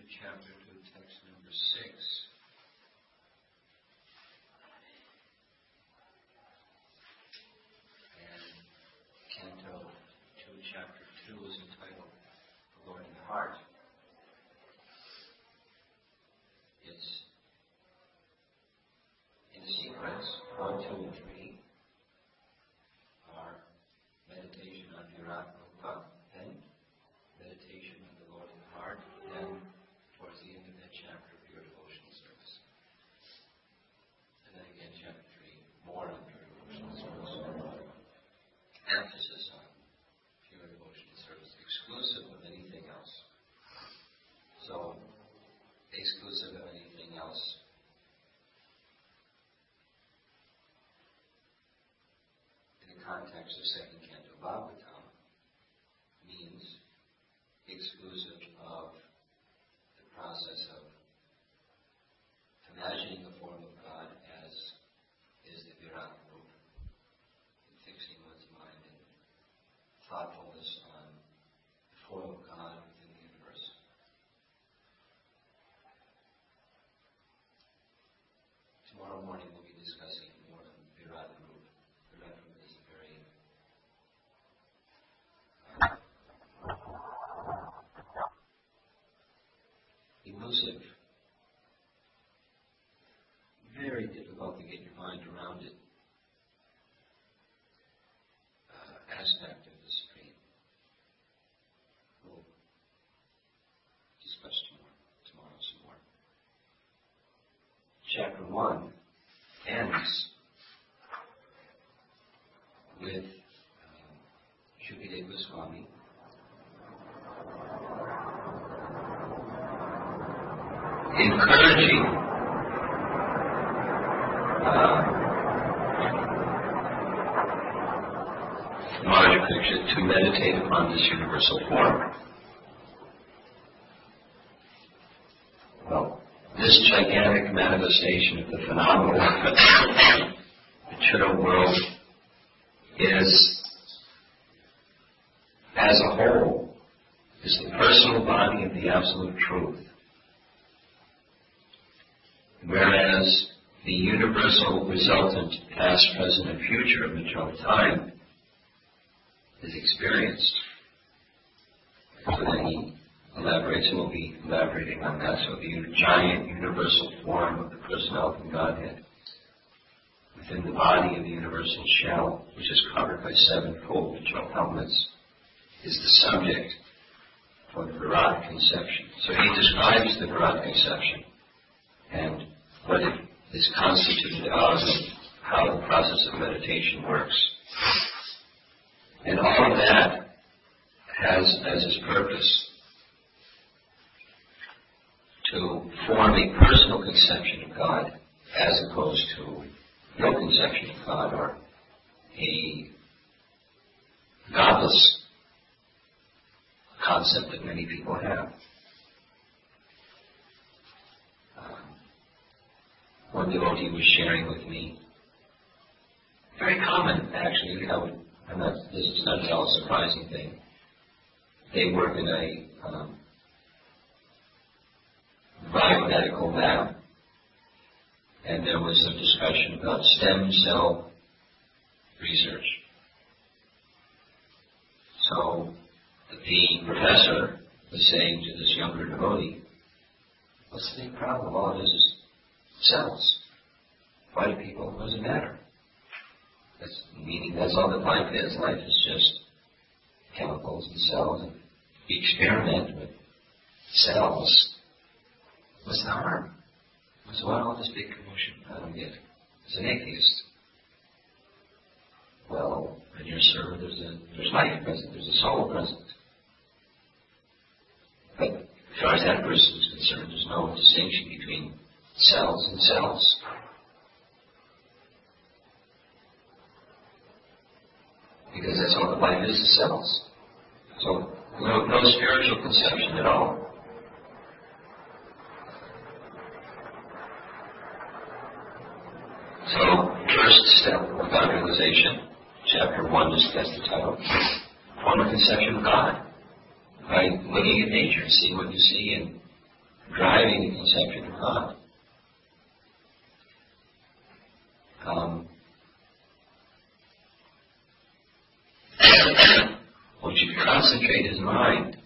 chapter 2, text number 6. And Canto 2, chapter 2 is entitled The Lord in the Heart. It's in sequence, 1, 2, and 3 are meditation on Virat Rupa, then meditation on the Lord in the Heart, then towards the end of that chapter, pure devotional service. And then again, chapter 3, more on pure devotional service. Emphasis on pure devotional service, exclusive of anything else. So, exclusive of anything else in the context of second canto Bhagavatam means exclusive of the process of imagining the form of God as is the Virat Rupa, and fixing one's mind in thoughtfulness on the form of God within the universe. Tomorrow morning we'll be discussing more on Virat Rupa. Virat Rupa is a very elusive, very difficult to get your mind around it aspect of the Supreme. We'll discuss tomorrow some more. Chapter 1 ends with Shukadeva Goswami encouraging Madhya Parikshit to meditate upon this universal form. Well, this gigantic manifestation of the phenomenal material world is, as a whole, is the personal body of the Absolute Truth. Whereas the universal resultant past, present, and future of material time is experienced. So then he elaborates, and we'll be elaborating on that. So the giant universal form of the personality of Godhead within the body of the universal shell, which is covered by sevenfold material elements, is the subject for the Virat conception. So he describes the Virat conception and what it is constituted of and how the process of meditation works. And all of that has as its purpose to form a personal conception of God as opposed to no conception of God or a godless concept that many people have. One devotee was sharing with me, very common actually, this is not at all a surprising thing. They work in a biomedical lab, and there was some discussion about stem cell research. So the professor was saying to this younger devotee, what's the big problem? All it is cells. Why do people, what does it matter? That's all that life is. Life is just chemicals and cells. And we experiment with cells. What's the harm? So why all this big commotion? I don't get it. As an atheist, well, in your server there's life present, there's a soul present. But as far as that person is concerned, there's no distinction between cells and cells. Because that's all that life is, the cells. So no spiritual conception at all. So first step of God realization, chapter 1 is that's the title. Form a conception of God by looking at nature and seeing what you see and driving the conception of God. One should concentrate his mind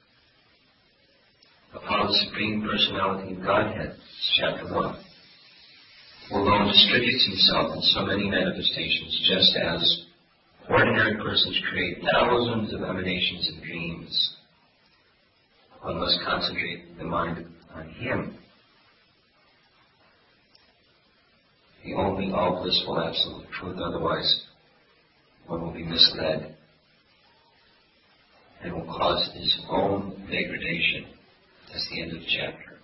upon the Supreme Personality of Godhead, chapter 1, who alone distributes himself in so many manifestations, just as ordinary persons create thousands of emanations and dreams. One must concentrate the mind on him, the only all-blissful absolute truth. Otherwise, one will be misled and will cause his own degradation. That's the end of the chapter.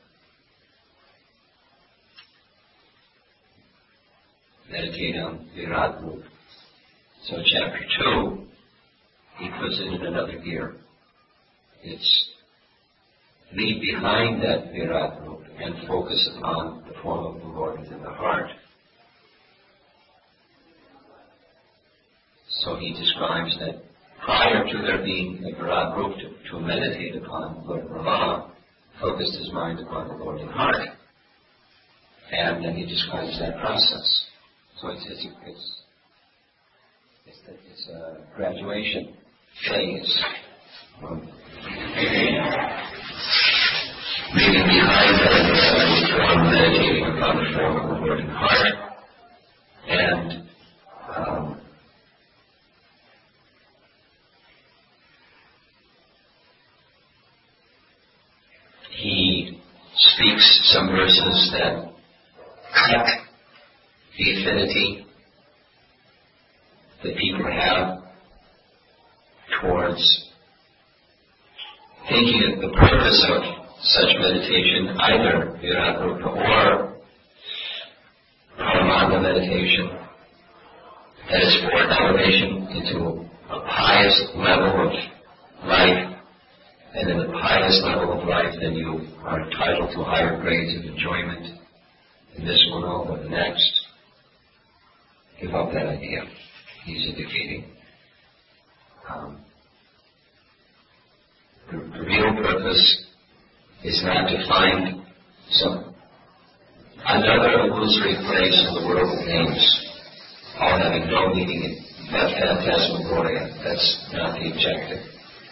Meditate on Virat Rup. So chapter 2, he puts it in another gear. It's leave behind that Virat Rup and focus upon the form of the Lord within the heart. So he describes that prior to there being a Virat Rup to meditate upon, Lord Brahma focused his mind upon the Lord in heart. And then he describes that process. So it's a graduation phase. Leaving behind that form, meditating upon the form of the Lord in heart, and he speaks some verses that cut the affinity that people have towards thinking of the purpose of such meditation, either Virat Rupa or Paramatma meditation, that is for elevation into a pious level of life. And in the highest level of life, then you are entitled to higher grades of enjoyment in this world or the next. Give up that idea. He's indicating. The real purpose is not to find another illusory place in the world of names, all having no meaning in that phantasmagoria. That's not the objective.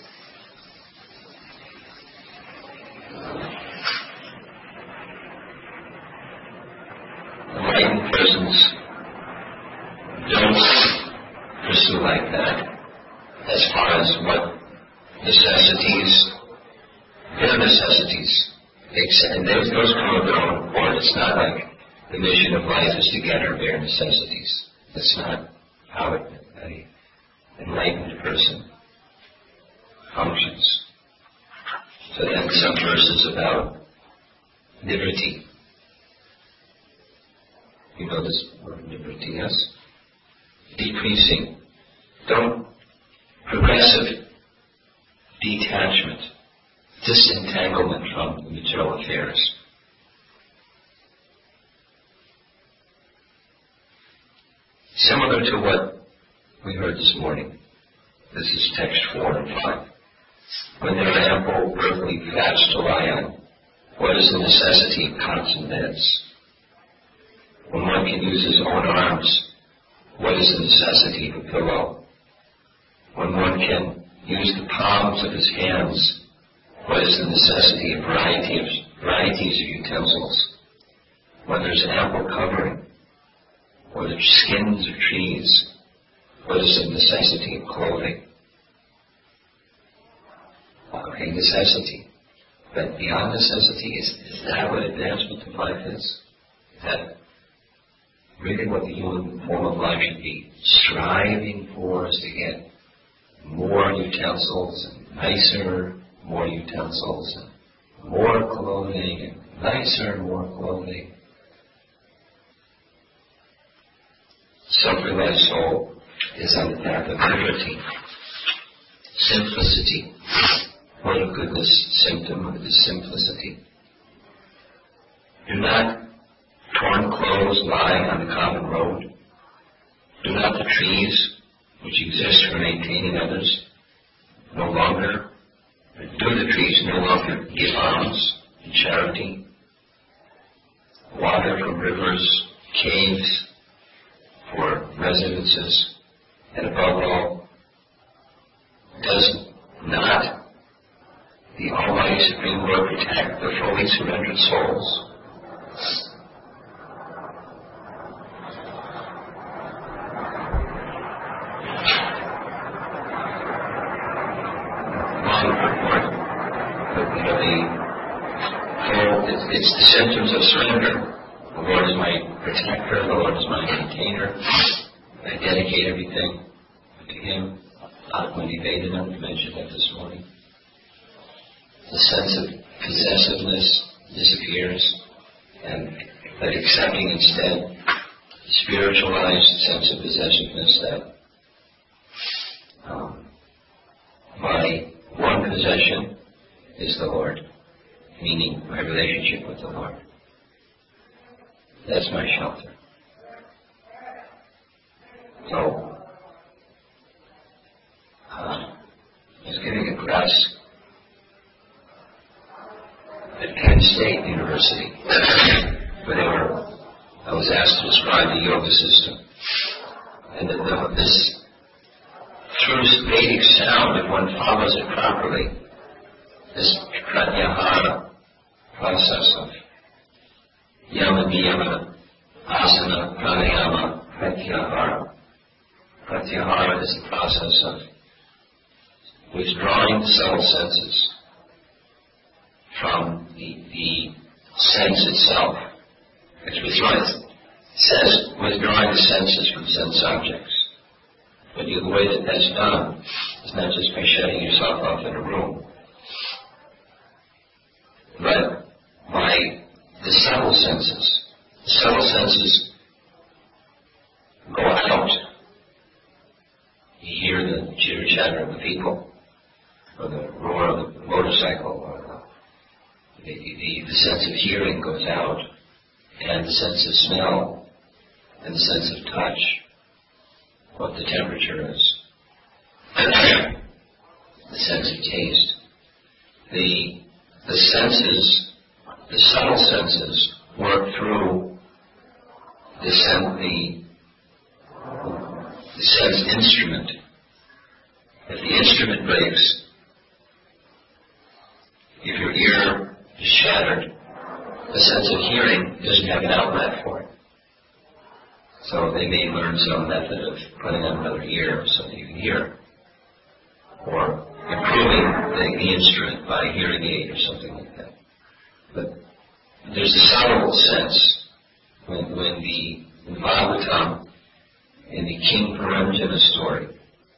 Enlightened persons don't pursue like that as far as what necessities, their necessities, and those come of their own accord. It's not like the mission of life is to get our bare necessities. That's not how an enlightened person functions. So then some verses about liberty. You know this word liberty, yes? Decreasing. Progressive detachment, disentanglement from the material affairs. Similar to what we heard this morning. This is text 4 and 5. When there are ample earthly fats to lie on, what is the necessity of constant beds? When one can use his own arms, what is the necessity of a pillow? When one can use the palms of his hands, what is the necessity of varieties of utensils? When there's ample covering, or the skins of trees, what is the necessity of clothing? Okay, necessity. But beyond necessity, is that what advancement of life is? Is that really what the human form of life should be striving for, is to get more utensils and nicer, more utensils and more clothing and nicer and more clothing. Self-realized soul is on the path of liberty, simplicity. What a goodness symptom of the simplicity. Do not torn clothes lie on the common road. Do not the trees which exist for maintaining others do the trees no longer give alms and charity? empty. Water from rivers, caves for residences, and above all, does not the Almighty Supreme Lord protect the fully surrendered souls? It's the symptoms of surrender. The Lord is my protector, the Lord is my maintainer. I dedicate everything to Him. Atma-nivedana, we mentioned that this morning. The sense of possessiveness disappears, and but accepting instead the spiritualized sense of possessiveness that my one possession is the Lord, meaning my relationship with the Lord. That's my shelter. So, I was giving a class at Penn State University where I was asked to describe the yoga system. And this true Vedic sound, if one follows it properly, this pratyahara process of yama, niyama, asana, pranayama, pratyahara. Pratyahara is the process of withdrawing the subtle senses from the sense itself. It says withdrawing the senses from sense objects. But the way that that's done is not just by shutting yourself off in a room, but by the subtle senses. The subtle senses go out. You hear the chitter-chatter of the people, or the roar of the motorcycle, or the sense of hearing goes out, and the sense of smell, and the sense of touch, what the temperature is, the sense of taste. The senses, the subtle senses, work through the sense instrument. If the instrument breaks, if your ear is shattered, the sense of hearing doesn't have an outlet for it. So they may learn some method of putting on another ear so that you can hear, or improving the instrument by a hearing aid or something like that. But there's a subtle sense when in Bhagavatam, in the King Paranjana story,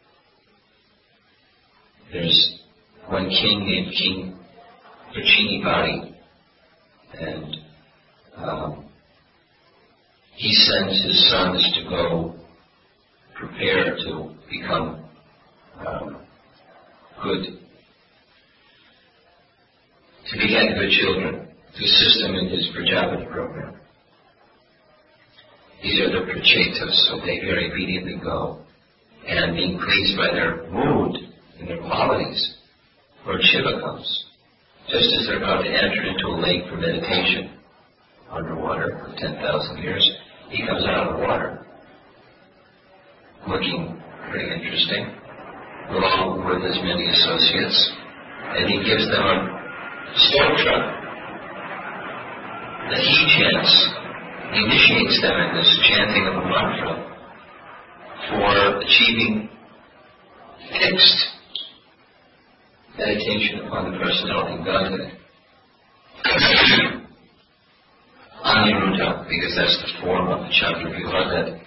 there's one king named King Prachinivadi, and he sends his sons to go prepare to become to beget good children, to assist them in his Prajapati program. These are the Prachetas, so they very obediently go, and being pleased by their mood and their qualities, Lord Shiva comes. Just as they're about to enter into a lake for meditation underwater for 10,000 years, he comes out of the water, looking pretty interesting, along with his many associates, and he gives them a stotra that he chants. He initiates them in this chanting of a mantra for achieving fixed meditation upon the personality of Godhead. Aniruddha, because that's the form of the Chandravyuha that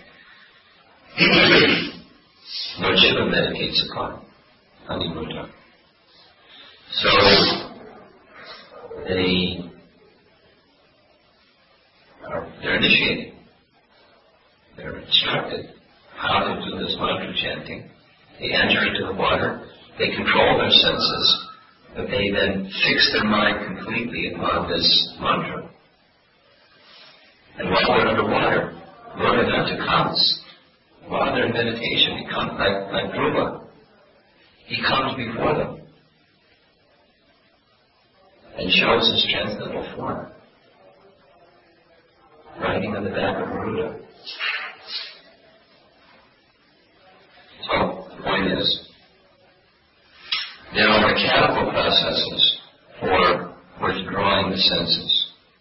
Lord Shiva meditates upon. Aniruddha. So they're initiated. They're instructed how to do this mantra chanting. They enter into the water. They control their senses, but they then fix their mind completely upon this mantra. And while they're underwater, Lord Advaita comes. While they're in meditation, he comes like Dhruva. He comes before them. and shows his transcendental form, riding on the back of Garuda. So, the point is, there are mechanical processes for withdrawing the senses.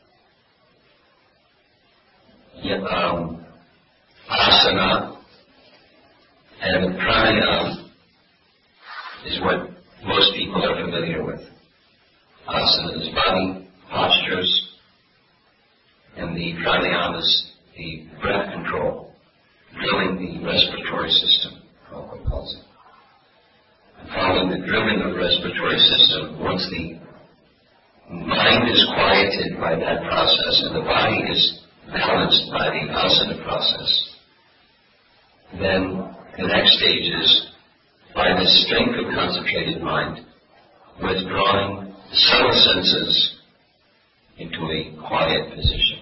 Asana and pranayama is what most people are familiar with. Asana is body postures, and the pranayama is the breath control, drilling the respiratory system, Prabhupada calls it. And following the drilling of the respiratory system, once the mind is quieted by that process and the body is balanced by the asana process, then the next stage is, by the strength of concentrated mind, withdrawing the subtle senses into a quiet position.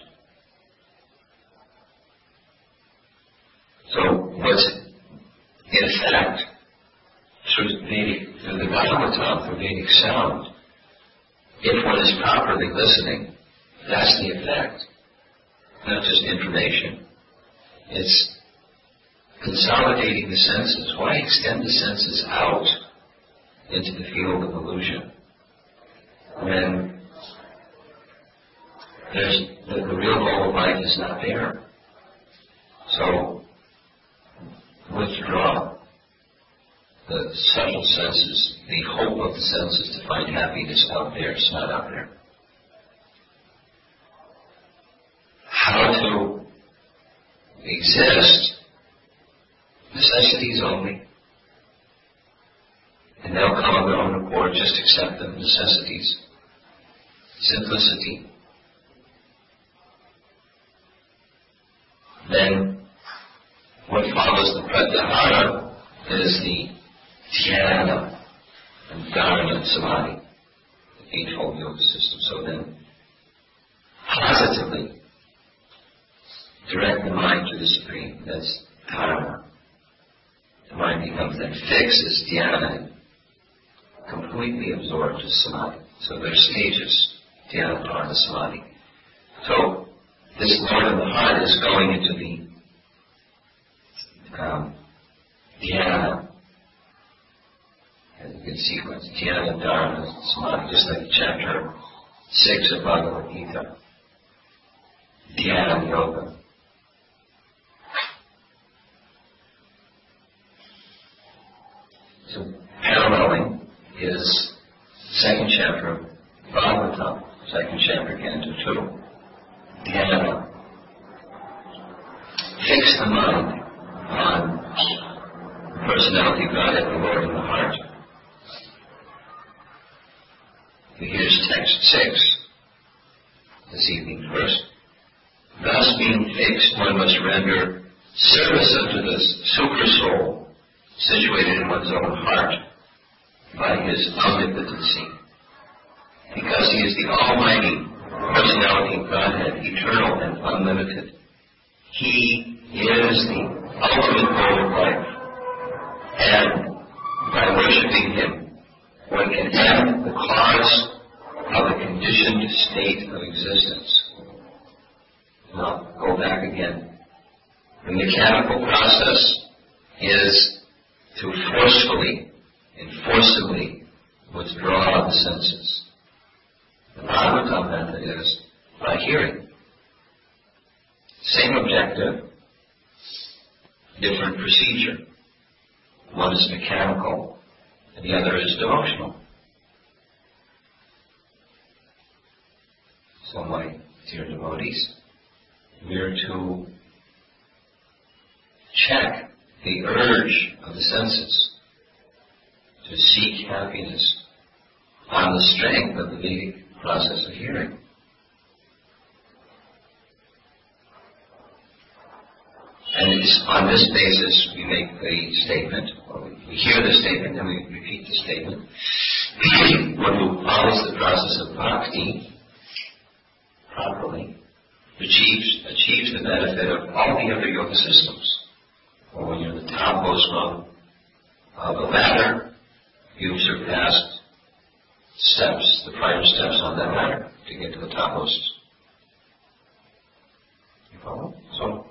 So what's in effect, through the Bhagavatam, through Vedic sound, if one is properly listening, that's the effect. Not just information. It's consolidating the senses. Why extend the senses out into the field of illusion when the real goal of life is not there? So, withdraw the subtle senses, the hope of the senses to find happiness out there. It's not out there. How to exist, necessities only. And they'll come of their own accord, just accept them, necessities. Simplicity. Then, what follows the pratyahara is the dhyana and dharana and samadhi, the Eightfold Yoga system. So then, positively, direct the mind to the Supreme. That's dharana. The mind becomes then fixed as dhyana, completely absorbed as samadhi. So there's stages, dhyana, dharana, samadhi. So this Lord of the heart is going into the dhyana, and you can sequence dhyana, dharana, samadhi, just like chapter 6 of Bhagavad Gita. Dhyana yoga. So paralleling is second chapter of Bhagavatam, second chapter, Canto 2. Dhyana. Fix the mind on the personality of God and the Lord in the heart. Here's text 6, this evening first. Thus being fixed, one must render service unto the super soul situated in one's own heart by his omnipotency. Because he is the almighty personality of Godhead, eternal and unlimited. He is the ultimate goal of life. And by worshiping him, one can end the cause of a conditioned state of existence. Now, go back again. The mechanical process is to forcefully and forcibly withdraw the senses. The Bhagavatam method is by hearing. Same objective, different procedure. One is mechanical, and the other is devotional. So, my dear devotees, we are to check the urge of the senses to seek happiness on the strength of the Vedic process of hearing. And it's on this basis we make the statement, or we hear the statement and we repeat the statement. One who follows the process of bhakti properly achieves the benefit of all the other yoga systems. Or when you're in the topmost rung of the ladder, you've surpassed steps, the prior steps on that ladder to get to the topmost. You follow? So,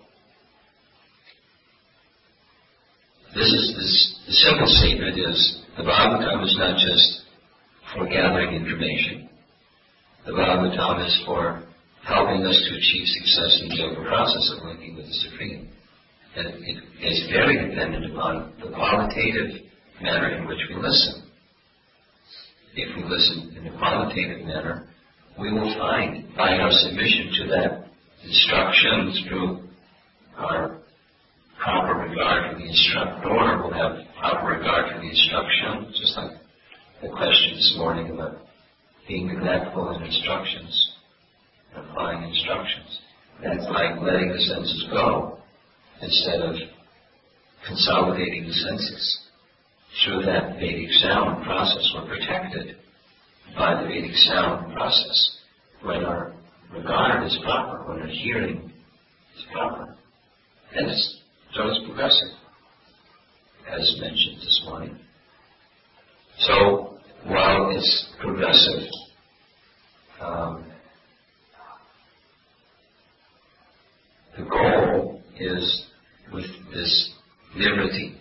the simple statement is, the Bhagavatam is not just for gathering information. The Bhagavatam is for helping us to achieve success in the yoga process of linking with the Supreme. And it is very dependent upon the qualitative manner in which we listen. If we listen in a qualitative manner, we will find, by our submission to that instruction through our proper regard for the instructor, we'll have proper regard for the instruction, just like the question this morning about being neglectful in instructions, applying instructions. That's like letting the senses go instead of consolidating the senses. Through that Vedic sound process, we're protected by the Vedic sound process. When our regard is proper, when our hearing is proper, and so it's progressive, as mentioned this morning. So, while it's progressive, the goal is, with this liberty,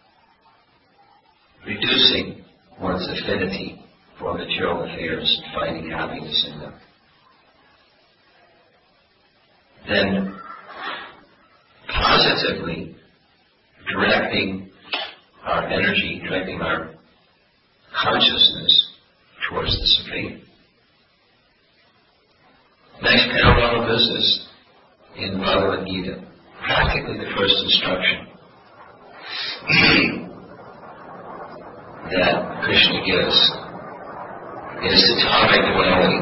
reducing one's affinity for material affairs and finding happiness in them. Then, positively directing our energy, directing our consciousness towards the Supreme. Next parallel of this is in Bhagavad Gita, practically the first instruction that Krishna gives is to tolerate duality.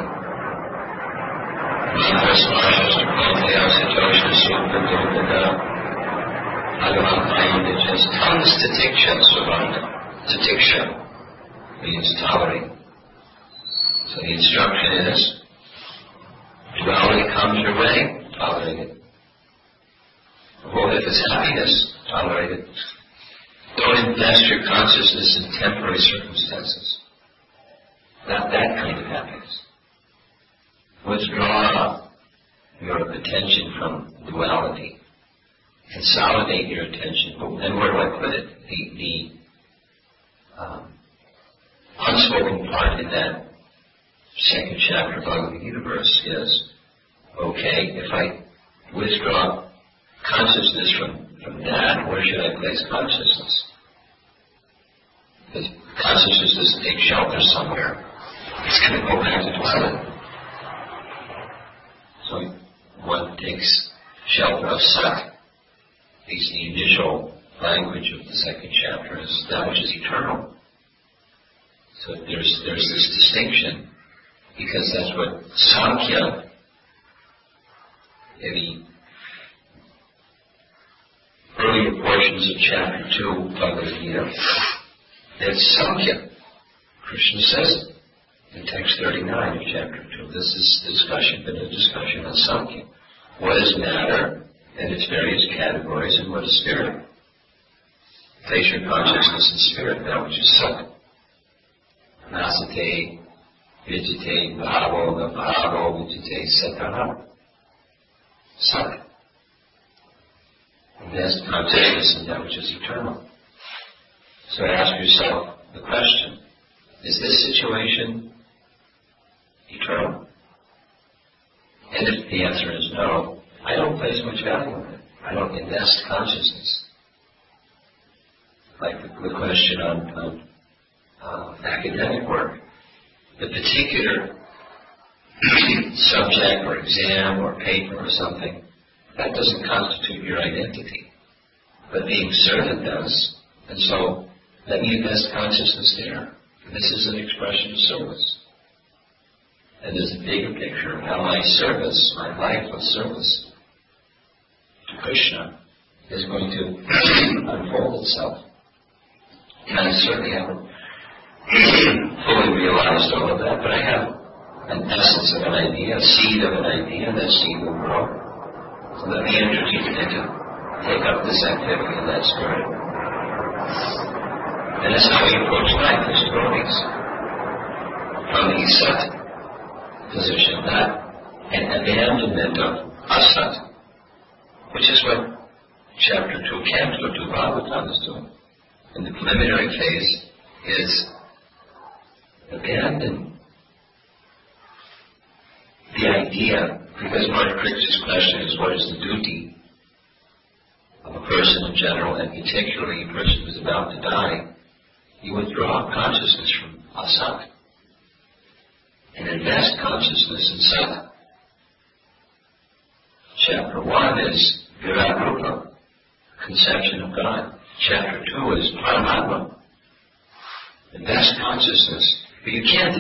Tons tatiksha survanda. Tatiksha means tolerate. So the instruction is, duality comes your way, tolerate it. What if it's happiness? Tolerate it. Don't invest your consciousness in temporary circumstances. Not that kind of happiness. Withdraw your attention from duality. Consolidate your attention. And where do I put it? The unspoken part in that second chapter of Bhagavad Gita verse is, okay, if I withdraw consciousness from that, where should I place consciousness? Because consciousness doesn't take shelter somewhere. It's going to go back to duality. So one takes shelter of Sat. At least the initial language of the second chapter is that which is eternal. So there's this distinction, because that's what Sankhya, in the earlier portions of chapter 2 of Bhagavad Gita, it's Sankhya. Krishna says it in text 39 of chapter 2. This is a discussion on Sankhya. What is matter and its various categories, and what is spirit? Place your consciousness in spirit, that which is Sat. Nasate, Vijite, Bhavo, Bhavo, Vijite, Satana. Sat. Invest consciousness in that which is eternal. So ask yourself the question, is this situation eternal? And if the answer is no, I don't place much value on it. I don't invest consciousness. Like the question on academic work. The particular subject or exam or paper or something, that doesn't constitute your identity. But being servant does. And so let me invest consciousness there. This is an expression of service. And there's a bigger picture of how my service, my life of service to Krishna is going to unfold itself. And I certainly haven't fully realized all of that, but I have an essence of an idea, a seed of an idea, and that seed will grow. So let me introduce you to take up this activity in that spirit. And that's how we approach life as devotees. from the Sat position, not an abandonment of Asat, which is what Chapter 2, Canto 2 Bhagavatam is doing. In the preliminary phase is abandon the idea, because Marty Krishna's question is, what is the duty of a person in general, and particularly a person who is about to die? You withdraw consciousness from Asat and invest consciousness in Sat. Chapter 1 is Virat Rupa, conception of God. Chapter 2 is Paramatma. Invest consciousness. But you can't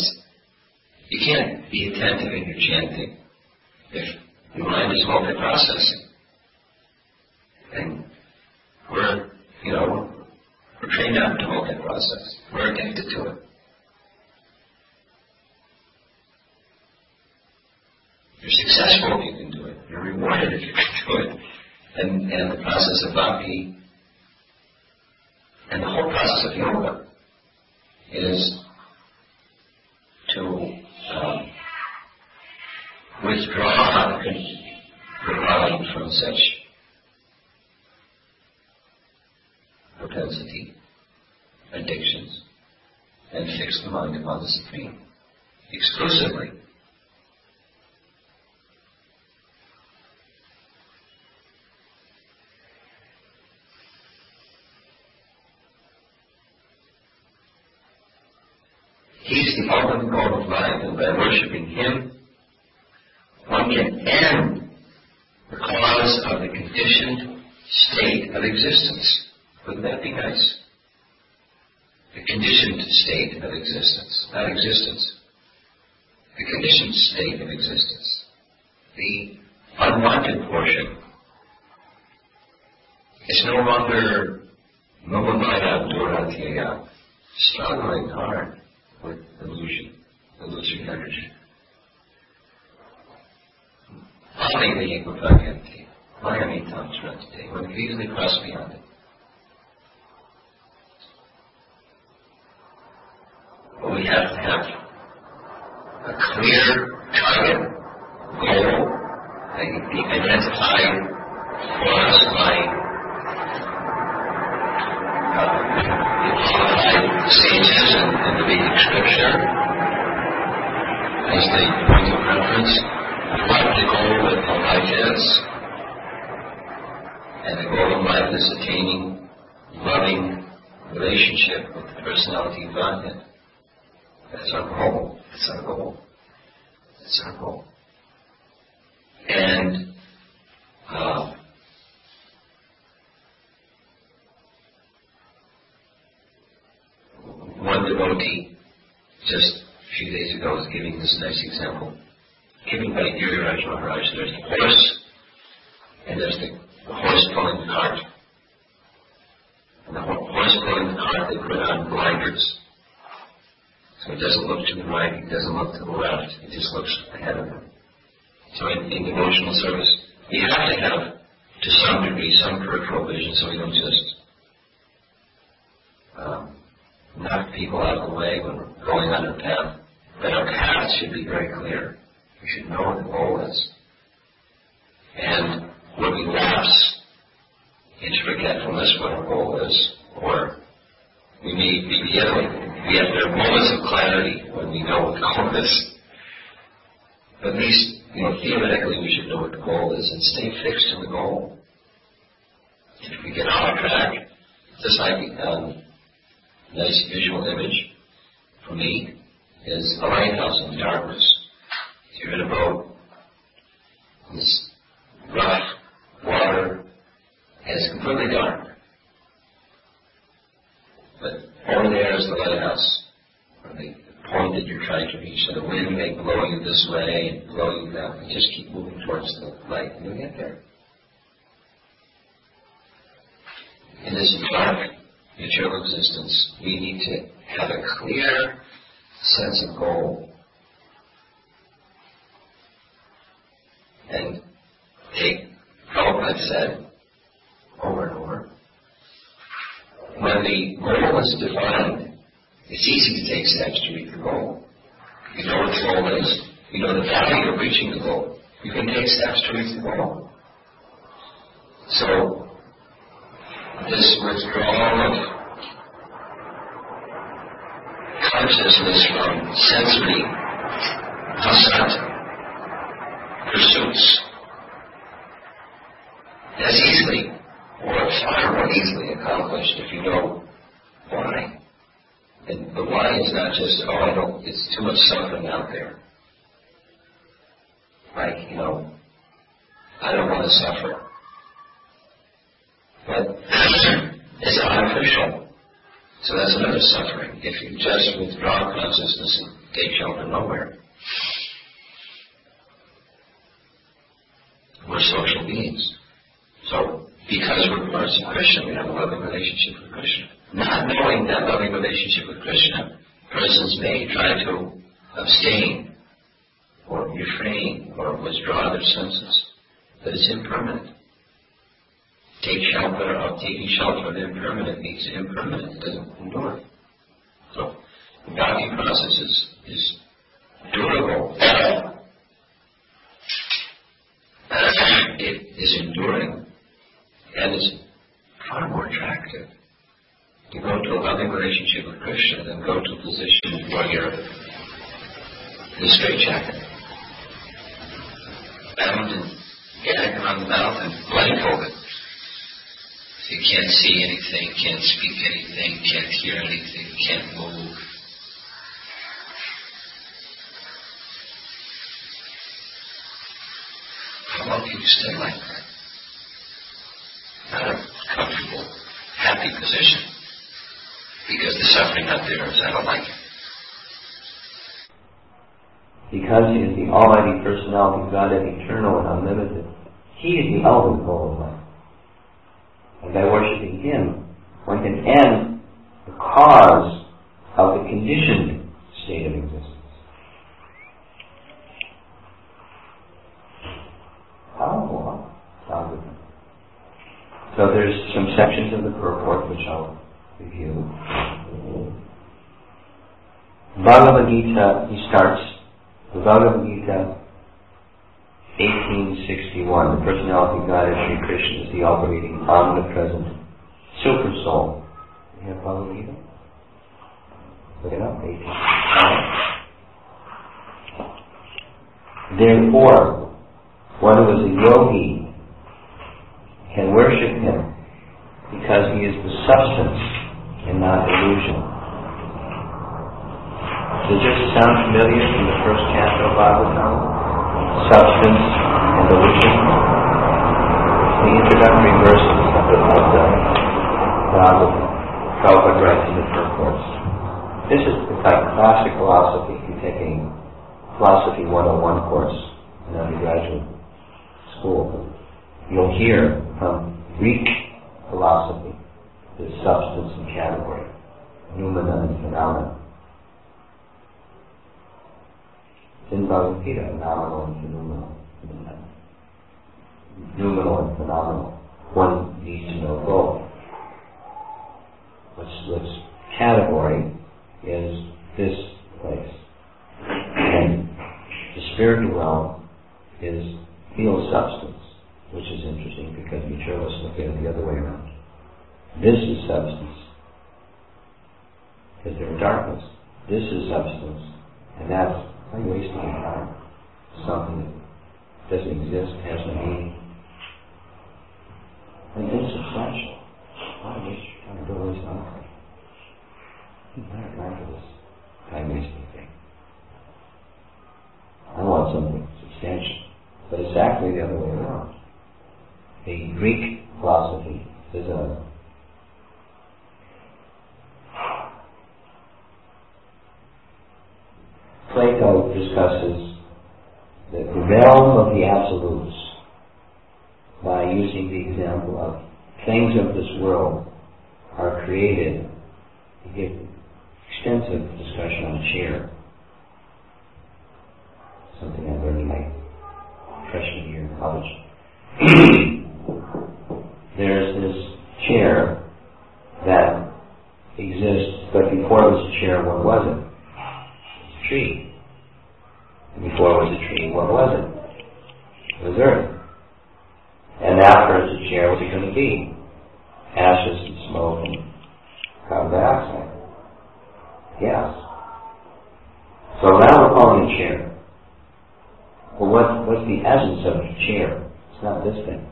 be attentive in your chanting if your mind is multiprocessing. And we're trained not to multiprocess. We're addicted to it. You're successful if you can do it. You're rewarded if you can do it. And the process of bhakti and the whole process of yoga is to withdraw the mind from such propensity, addictions, and fix the mind upon the Supreme exclusively. He's the ultimate goal of life, and by worshipping Him, one can end the cause of the conditioned state of existence. Wouldn't that be nice? The conditioned state of existence, not existence. The conditioned state of existence. The unwanted portion. It's no longer Mohamaya Duratya, struggling hard with illusion energy. Only the Ekapagyanti, Mayamitam Shrantite, one can easily cross beyond it. But we have to have a clear target, goal, that can be identified for us by qualified sages and the Vedic scripture as the point of reference. What the goal of life is, and the goal of life is attaining loving relationship with the personality of Godhead. That's our goal. That's our goal. That's our goal. And one devotee just a few days ago was giving this nice example. Given by Giriraj Maharaj, there's the horse, and there's the horse pulling the cart. And the horse pulling the cart, they put on blinders. So it doesn't look to the right, it doesn't look to the left, it just looks ahead of him. So in devotional service, we have to have, to some degree, some peripheral vision so we don't just knock people out of the way when we're going on our path. But our path should be very clear. We should know what the goal is. And when we lapse into forgetfulness what our goal is, or we may be we have moments of clarity when we know what the goal is. But at least, theoretically we should know what the goal is and stay fixed in the goal. If we get off track, just like nice visual image for me is a lighthouse in the darkness. You're in a boat, it's rough water, and it's completely dark. But over there is the lighthouse, or the point that you're trying to reach. So the wind may blow you this way and blow you that way. Just keep moving towards the light and you'll get there. In this dark, material existence, we need to have a clear sense of goal. And take Prabhupada said over and over, when the goal is defined, it's easy to take steps to reach the goal. You know what the goal is. You know the value of reaching the goal. You can take steps to reach the goal. So, this withdrawal of consciousness from sensory hostile pursuits as easily, or far more easily accomplished if you know why. And the why is not just, it's too much suffering out there. Like, I don't want to suffer. But it's artificial. So that's another suffering. If you just withdraw consciousness, it takes you to nowhere. We're social beings. So, because we're parts of Krishna, we have a loving relationship with Krishna. Not knowing that loving relationship with Krishna, persons may try to abstain or refrain or withdraw their senses. But it's impermanent. Taking shelter of the impermanent means impermanent. It doesn't endure. So, the bhakti process is durable. It is enduring. And it's far more attractive to go to a loving relationship with Krishna than go to a position where you're in a straitjacket, bound and gagged around the mouth and blindfolded. You can't see anything, can't speak anything, can't hear anything, can't move. How long can you stay like that? Not a comfortable, happy position. Because the suffering out there is, I don't like it. Because He is the Almighty Personality, Godhead, eternal and unlimited, He is the ultimate goal of life. And by worshipping Him, one can end the cause of the conditioned state of existence. Powerful, huh? So there's some sections of the purport which I'll review. Bhagavad Gita, he starts, the Bhagavad Gita 1861, the personality of God as Sri Krishna is the operating, omnipresent super soul. You have Bhagavad Gita? Look it up, 1861. Therefore, one who is a yogi can worship Him because He is the substance and not illusion. Does this sound familiar from the first canto of Bhagavatam? Substance and illusion. The introductory verses of the Bhagavatam, Prabhupada writes in the purports. This is like classic philosophy. If you're taking Philosophy 101 course in undergraduate school, you'll hear from Greek philosophy the substance and category, noumena and phenomena. In Bhagavad Gita, nominal and phenomenal. Noumenal and phenomenal. One needs to know both. What's category is this place. And the spiritual realm is feel substance, which is interesting because materialists look at it the other way around. This is substance, because they're darkness. This is substance, and that's why you're wasting your time. Something that doesn't exist, has no meaning, and insubstantial. Why waste your time? Don't waste my time. I'm not time for this time-wasting thing. I want something substantial, but it's actually the other way around. The Greek philosophy is Plato discusses the realm of the absolutes by using the example of things of this world are created. He gives extensive discussion on a chair, something I learned in my freshman year in college. There's this chair that exists, but before it was a chair, what was it? It's a tree. was earth. And after the chair, what's it going to be? Ashes and smoke and carbon dioxide. Yes. So now we're calling it chair. Well, what's the essence of the chair? It's not this thing.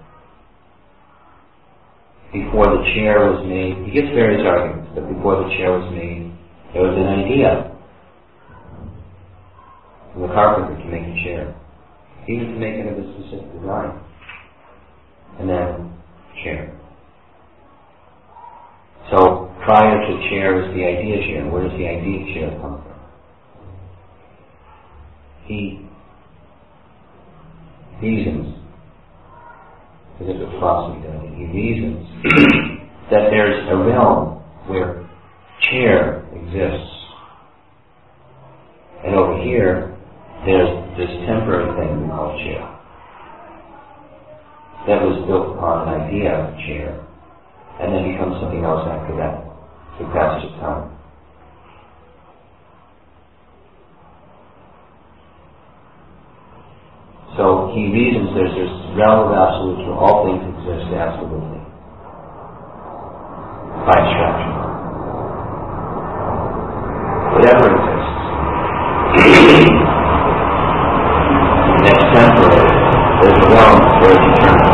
Before the chair was made, he gets various arguments, but before the chair was made, there was an idea. The carpenter to make a chair. He was to make it of a specific design. And then, chair. So, prior to chair was the idea chair. Where does the idea chair come from? He reasons, as if a philosophy does, he reasons that there's a realm where chair exists. And over here, there's this temporary thing we call chair. That was built upon an idea of chair, and then becomes something else after that, through passage of time. So he reasons there's this realm of absolute where all things exist absolutely, by abstraction. Whatever exists. And it's temporary. There's a realm where it's eternal.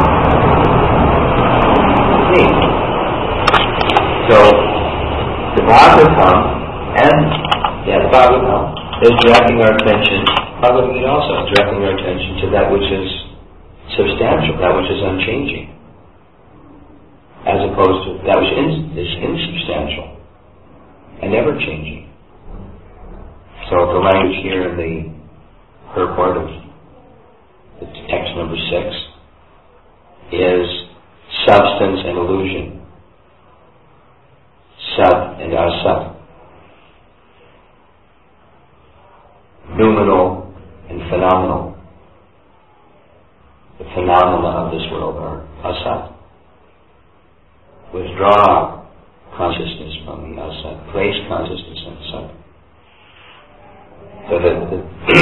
Neat. So the Bhagavatam the Bhagavatam is directing our attention. Bhagavad Gita also is directing our attention to that which is substantial, that which is unchanging, as opposed to that which is insubstantial and ever changing. So the language here in the purport of the text number 6 is substance and illusion, Sat and Asat, noumenal and phenomenal. The phenomena of this world are asat. Withdraw consciousness from the asat. Place consciousness in asat. So the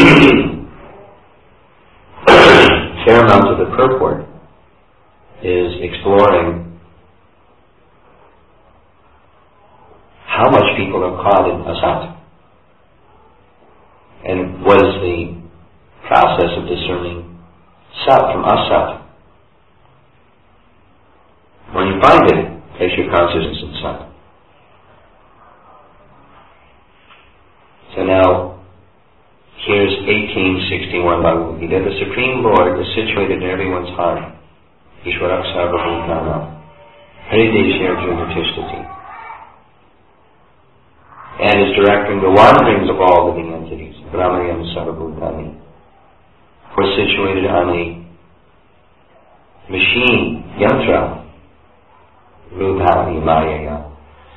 fair amount of the purport is exploring how much people are caught in asat. And what is the process of discerning sat from asat? When you find it, place your consciousness in sat. So now, here's 1861 Bhagavad Gita. The Supreme Lord is situated in everyone's heart. Ishwarak Sarvabhutana. Harideshya Arjuna Tishtati. And is directing the wanderings of all living entities. Brahmayam Sarvabhutani. We're situated on a machine, yantra, rubhati maya,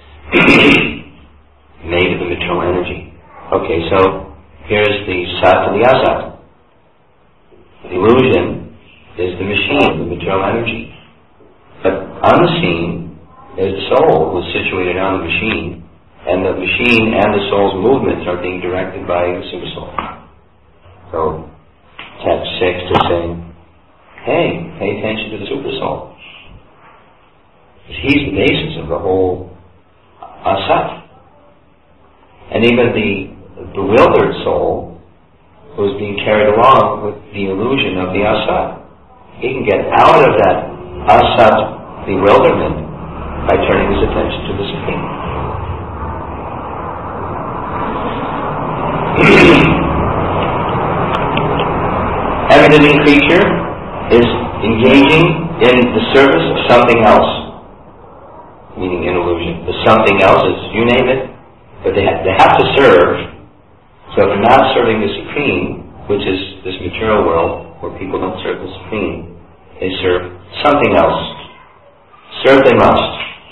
made of the material energy. Okay, so here's the sat and the asat. The illusion is the machine, the material energy. But on the scene is the soul who is situated on the machine, and the machine and the soul's movements are being directed by the Supersoul. So, text 6 is saying, hey, pay attention to the Supersoul. He's the basis of the whole asat. And even the bewildered soul who is being carried along with the illusion of the asat, he can get out of that asat bewilderment by turning his attention to the Supreme. Every living creature is engaging in the service of something else, meaning in illusion. The something else is, you name it, but they have to serve. So if they're not serving the Supreme, which is this material world where people don't serve the Supreme, they serve something else. Serve they must.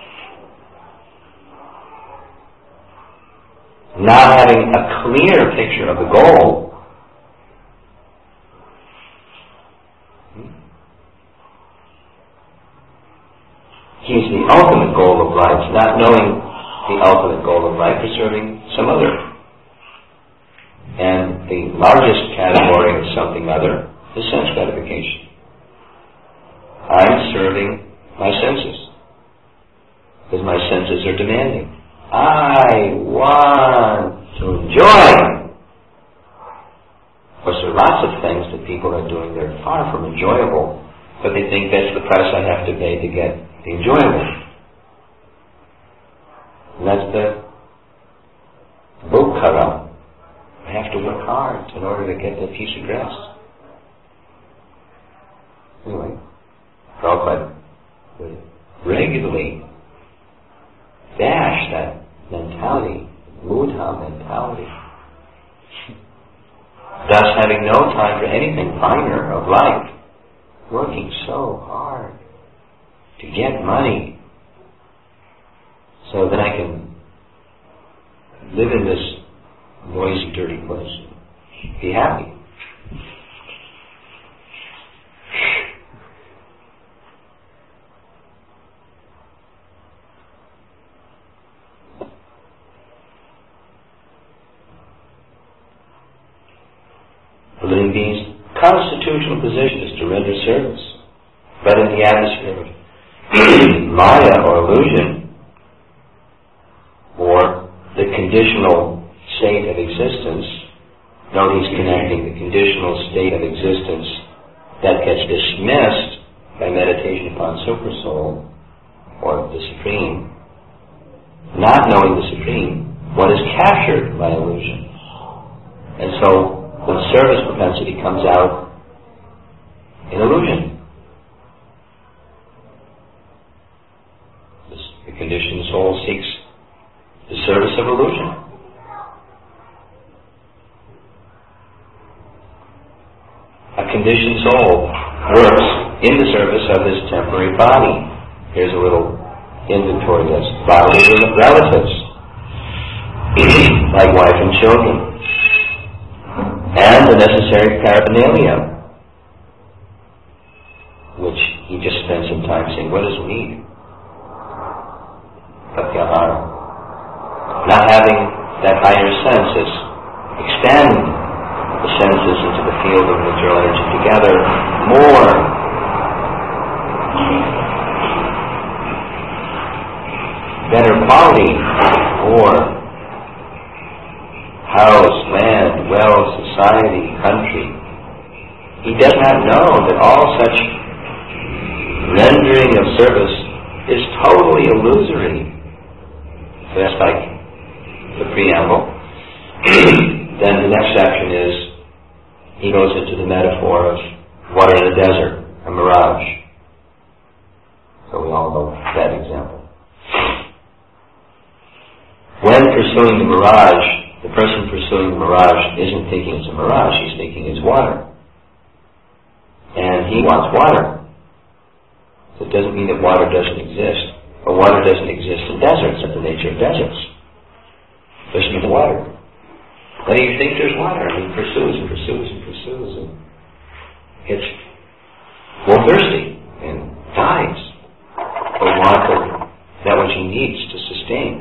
Not having a clear picture of the goal, he's the ultimate goal of life, not knowing the ultimate goal of life is serving some other. And the largest category of something other is sense gratification. serving my senses, because my senses are demanding. I want to enjoy. Of course, there are lots of things that people are doing that are far from enjoyable, but they think that's the price I have to pay to get the enjoyable. And that's the bhukkara. I have to work hard in order to get that piece of grass. Anyway, Prabhupada would regularly bash that mentality, mudha mentality, thus having no time for anything finer of life, working so hard to get money so that I can live in this noisy, dirty place, be happy. The living being's constitutional position is to render service, but in the atmosphere of maya or illusion, or the conditional state of existence, note he's connecting the conditional state of existence that gets dismissed by meditation upon Supersoul, or the Supreme, not knowing the Supreme, what is captured by illusion. And so, when service propensity comes out in illusion, the conditioned soul seeks the service of illusion. A conditioned soul works in the service of this temporary body. Here's a little inventory list. Bodily relatives, like wife and children, and the necessary paraphernalia, which he just spent some time saying, what does it mean? Pratyahara. Not having that higher senses, expand the senses into the field of material energy together more. Better quality, or house, land, wealth, society, country. He does not know that all such rendering of service is totally illusory. So that's like the preamble. Then the next section is, he goes into the metaphor of water in a desert, a mirage. So we all know that example. When pursuing the mirage, the person pursuing the mirage isn't thinking it's a mirage, he's thinking it's water. And he wants water. So it doesn't mean that water doesn't exist. But water doesn't exist in deserts. That's the nature of deserts. There's no water. Then you think there's water, and he pursues and pursues and pursues, and gets more thirsty and dies for want of that which he needs to sustain.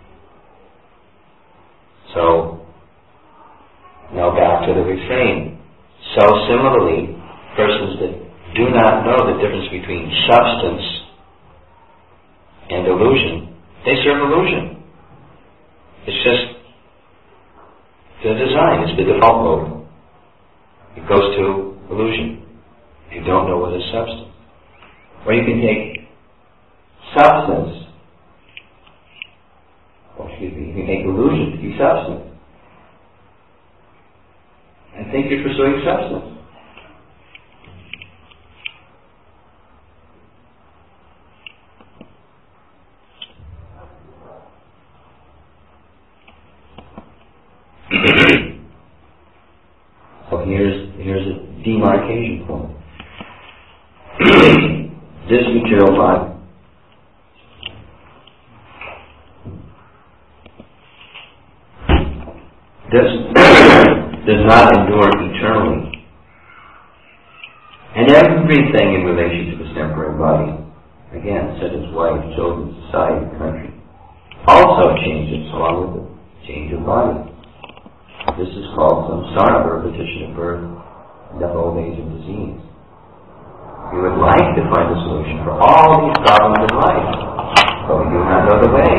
So, now back to the refrain. So similarly, persons that do not know the difference between substance and illusion, they serve illusion. It's just the design, it's the default mode. It goes to illusion. You don't know what is substance. Or you can take substance, you can take illusion to be substance. And think you're pursuing substance. So here's a demarcation point. This material body does not endure eternally. And everything in relation to this temporary body, again, such as wife, children, society, country, also changes along with the change of body. This is called samsara, repetition of birth, death, old age, and disease. We would like to find a solution for all these problems in life, but we do not know the way.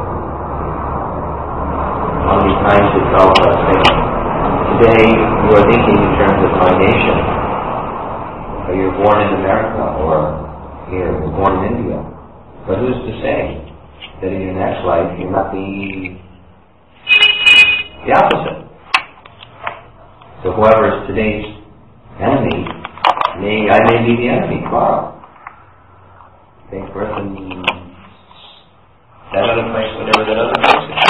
How many times it felt like today you are thinking in terms of my nation, or you're born in America, or you're born in India. But who's to say that in your next life you might be the opposite? So whoever is today's enemy, I may be the enemy tomorrow. Take birth in that other place, whatever that other place is.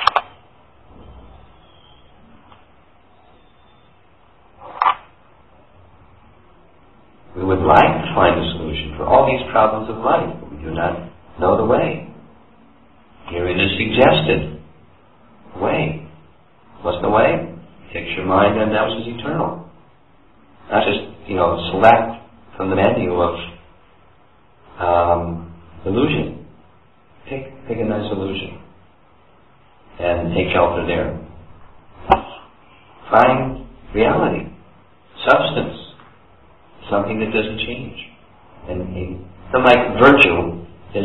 We would like to find a solution for all these problems of life, but we do not know the way. Herein is suggested way. What's the way? Fix your mind on that which is eternal. Not just, select from the menu of illusion. Pick a nice illusion and take shelter there. Find reality, substance, something that doesn't change. And like virtue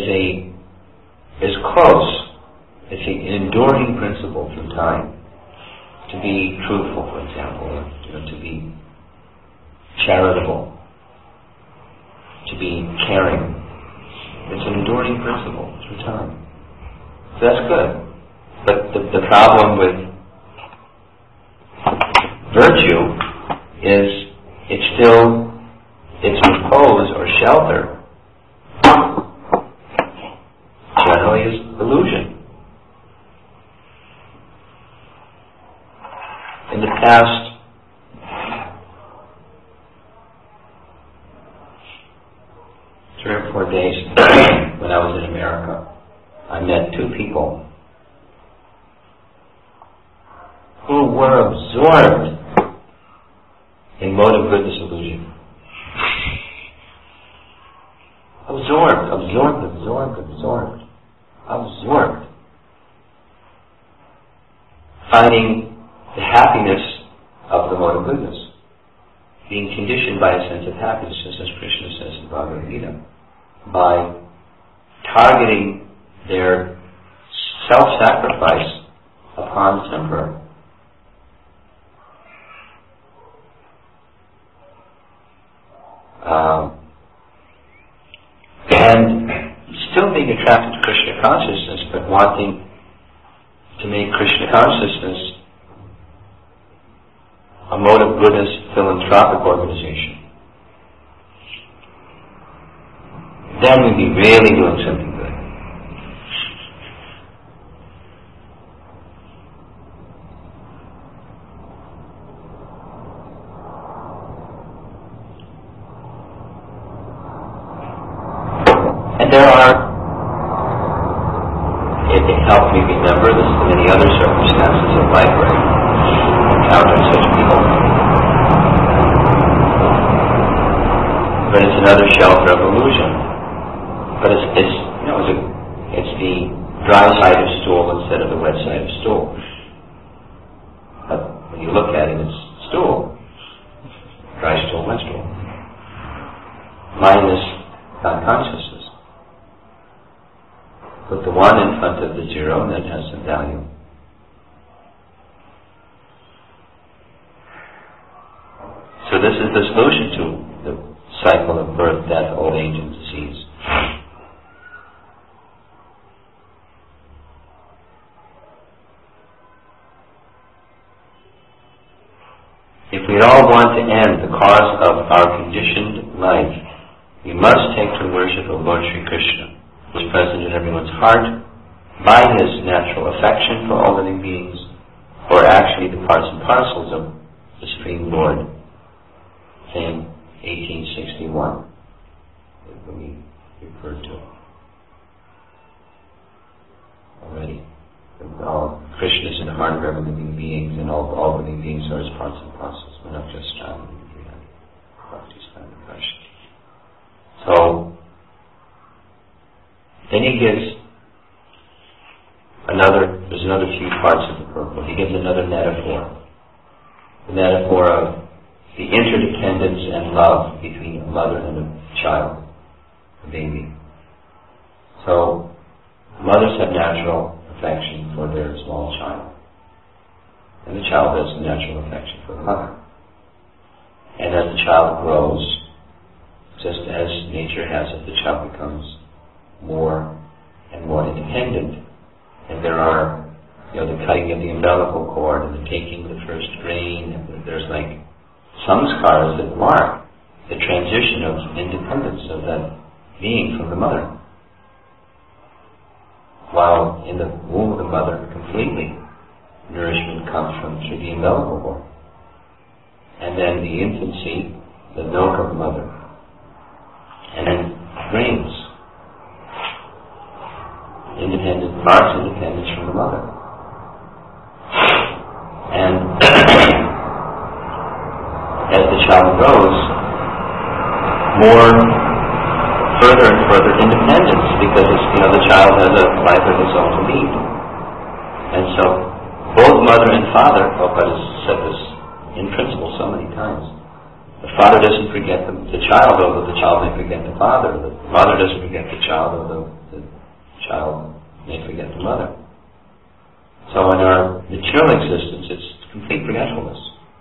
is close. It's an enduring principle through time. To be truthful, for example, or to be charitable, to be caring. It's an enduring principle through time. So that's good. But the problem with virtue is its repose or shelter generally is illusion. In the past 3 or 4 days when I was in America, I met 2 people who were absorbed in mode of goodness illusion. Absorbed. Finding the happiness of the mode of goodness, being conditioned by a sense of happiness, just as Krishna says in Bhagavad Gita, by targeting their self-sacrifice upon the temporary. And still being attracted to Krishna consciousness, but wanting to make Krishna consciousness a mode of goodness philanthropic organization. Then we'd be really doing something good. And there are, it helped me remember this in many other circumstances of life where I encountered such people. But it's another shelter of illusion. But it's the dry side of stool instead of the wet side of stool. But when you look at it, it's stool. Dry stool, wet stool. Minus non-consciousness. Put the 1 in front of the 0 and that has some value. So this is the solution to the cycle of birth, death, old age, and disease. If we all want to end the cause of our conditioned life, we must take to worship of Lord Sri Krishna, who is present in everyone's heart by his natural affection for all living beings, or actually the parts and parcels of the Supreme Lord. Thing 1861 that we referred to already. Krishna is in the heart of every living beings, and all living beings are his parts and parcels. We're not just So then he gives there's another few parts of the purport. He gives another metaphor. The metaphor of the interdependence and love between a mother and a child. the baby. So, mothers have natural affection for their small child. And the child has natural affection for the mother. And as the child grows, just as nature has it, the child becomes more and more independent. And there are, the cutting of the umbilical cord and the taking of the first grain, and there's like samskaras that mark the transition of independence of that being from the mother. While in the womb of the mother, completely, nourishment comes from through the umbilical cord. And then the infancy, the milk of the mother. And then grains. Marks independence from the mother. And as the child grows, more further and further independence, because the child has a life of its own to lead. And so, both mother and father, Prabhupada has said this in principle so many times. The father doesn't forget the child, although the child may forget the father. The father doesn't forget the child, although the child may forget the mother. So in our material existence, it's complete forgetfulness.